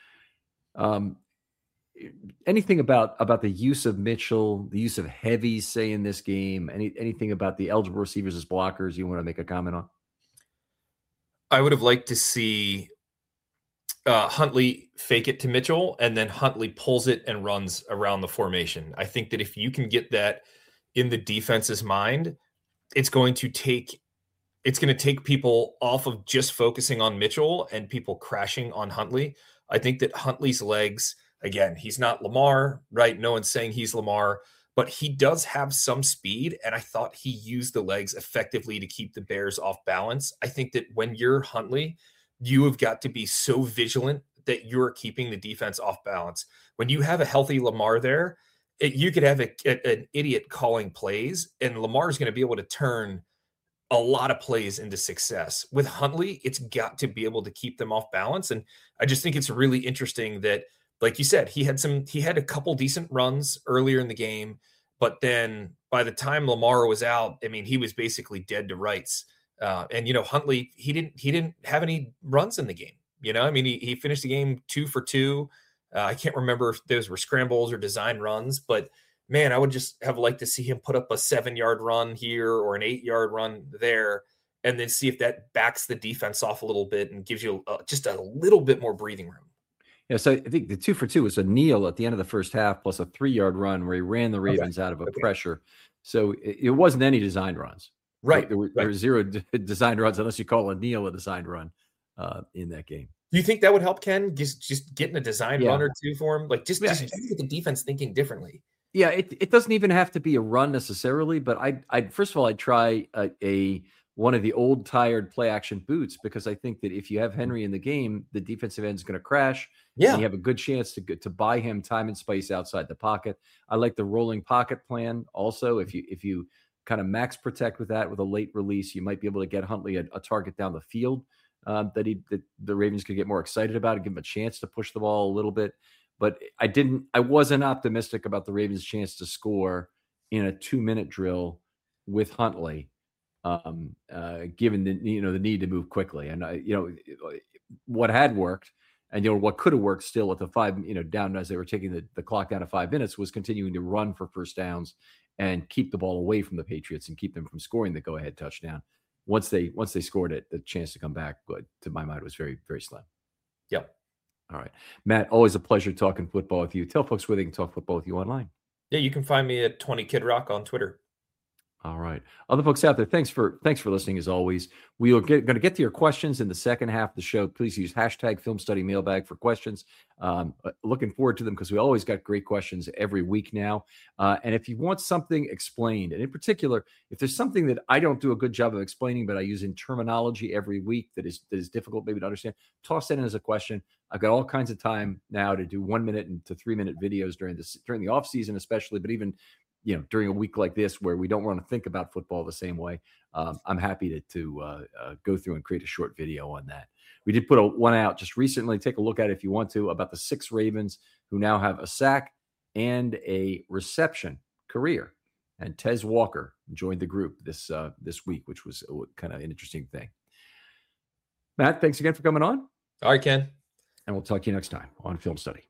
Um, anything about about the use of Mitchell, the use of heavies, say, in this game, any anything about the eligible receivers as blockers you want to make a comment on? I would have liked to see uh, Huntley fake it to Mitchell, and then Huntley pulls it and runs around the formation. I think that if you can get that in the defense's mind, it's going to take it's going to take people off of just focusing on Mitchell and people crashing on Huntley. I think that Huntley's legs, again, he's not Lamar, right? No one's saying he's Lamar, but he does have some speed. And I thought he used the legs effectively to keep the Bears off balance. I think that when you're Huntley, you have got to be so vigilant that you're keeping the defense off balance. When you have a healthy Lamar there, it, you could have a, a, an idiot calling plays, and Lamar is going to be able to turn a lot of plays into success. With Huntley, it's got to be able to keep them off balance. And I just think it's really interesting that, like you said, he had some, he had a couple decent runs earlier in the game, but then by the time Lamar was out, I mean, he was basically dead to rights. Uh, and, you know, Huntley, he didn't, he didn't have any runs in the game. You know, I mean, he, he finished the game two for two. Uh, I can't remember if those were scrambles or design runs, but man, I would just have liked to see him put up a seven yard run here or an eight yard run there, and then see if that backs the defense off a little bit and gives you uh, just a little bit more breathing room. Yeah, so I think the two for two was a kneel at the end of the first half plus a three yard run where he ran the Ravens okay. out of a okay. pressure. So it, it wasn't any design runs. Right. There were, right. there were zero d- design runs unless you call a kneel a design run uh, in that game. Do you think that would help Ken? Just just getting a design yeah. run or two for him? Like just, yeah. just get the defense thinking differently. Yeah, it, it doesn't even have to be a run necessarily, but I I first of all I'd try a, a one of the old tired play action boots, because I think that if you have Henry in the game, the defensive end is going to crash. Yeah, and you have a good chance to to buy him time and space outside the pocket. I like the rolling pocket plan also. If you if you kind of max protect with that with a late release, you might be able to get Huntley a, a target down the field um, that he that the Ravens could get more excited about and give him a chance to push the ball a little bit. But I didn't, I wasn't optimistic about the Ravens' chance to score in a two minute drill with Huntley, um, uh, given the, you know, the need to move quickly. And I, you know, what had worked and, you know, what could have worked still at the five, you know, down as they were taking the, the clock down to five minutes was continuing to run for first downs and keep the ball away from the Patriots and keep them from scoring the go ahead touchdown. Once they, once they scored it, the chance to come back, but to my mind was very, very slim. Yep. All right, Matt, always a pleasure talking football with you. Tell folks where they can talk football with you online. Yeah, you can find me at twenty Kid Rock on Twitter. All right. Other folks out there, thanks for thanks for listening as always. We are going to get to your questions in the second half of the show. Please use hashtag Film Study Mailbag for questions. Um, looking forward to them because we always got great questions every week now. Uh, and if you want something explained, and in particular, if there's something that I don't do a good job of explaining, but I use in terminology every week that is that is difficult maybe to understand, toss that in as a question. I've got all kinds of time now to do one minute and to three minute videos during this during the off season, especially, but even you know, during a week like this where we don't want to think about football the same way, um, I'm happy to, to uh, uh, go through and create a short video on that. We did put a one out just recently. Take a look at it if you want to, about the six Ravens who now have a sack and a reception career. And Tez Walker joined the group this uh, this week, which was kind of an interesting thing. Matt, thanks again for coming on. All right, Ken. And we'll talk to you next time on Film Study.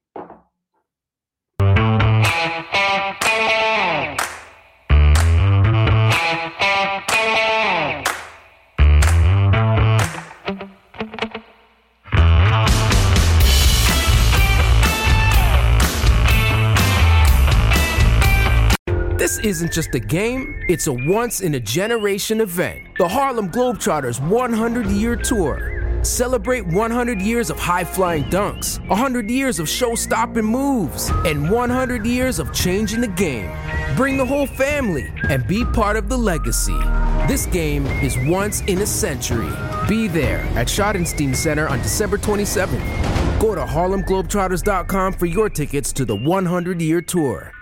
This isn't just a game, it's a once-in-a-generation event. The Harlem Globetrotters one hundred year Tour. Celebrate one hundred years of high-flying dunks, one hundred years of show-stopping moves, and one hundred years of changing the game. Bring the whole family and be part of the legacy. This game is once in a century. Be there at Schottenstein Center on December twenty-seventh. Go to Harlem Globetrotters dot com for your tickets to the one hundred year Tour.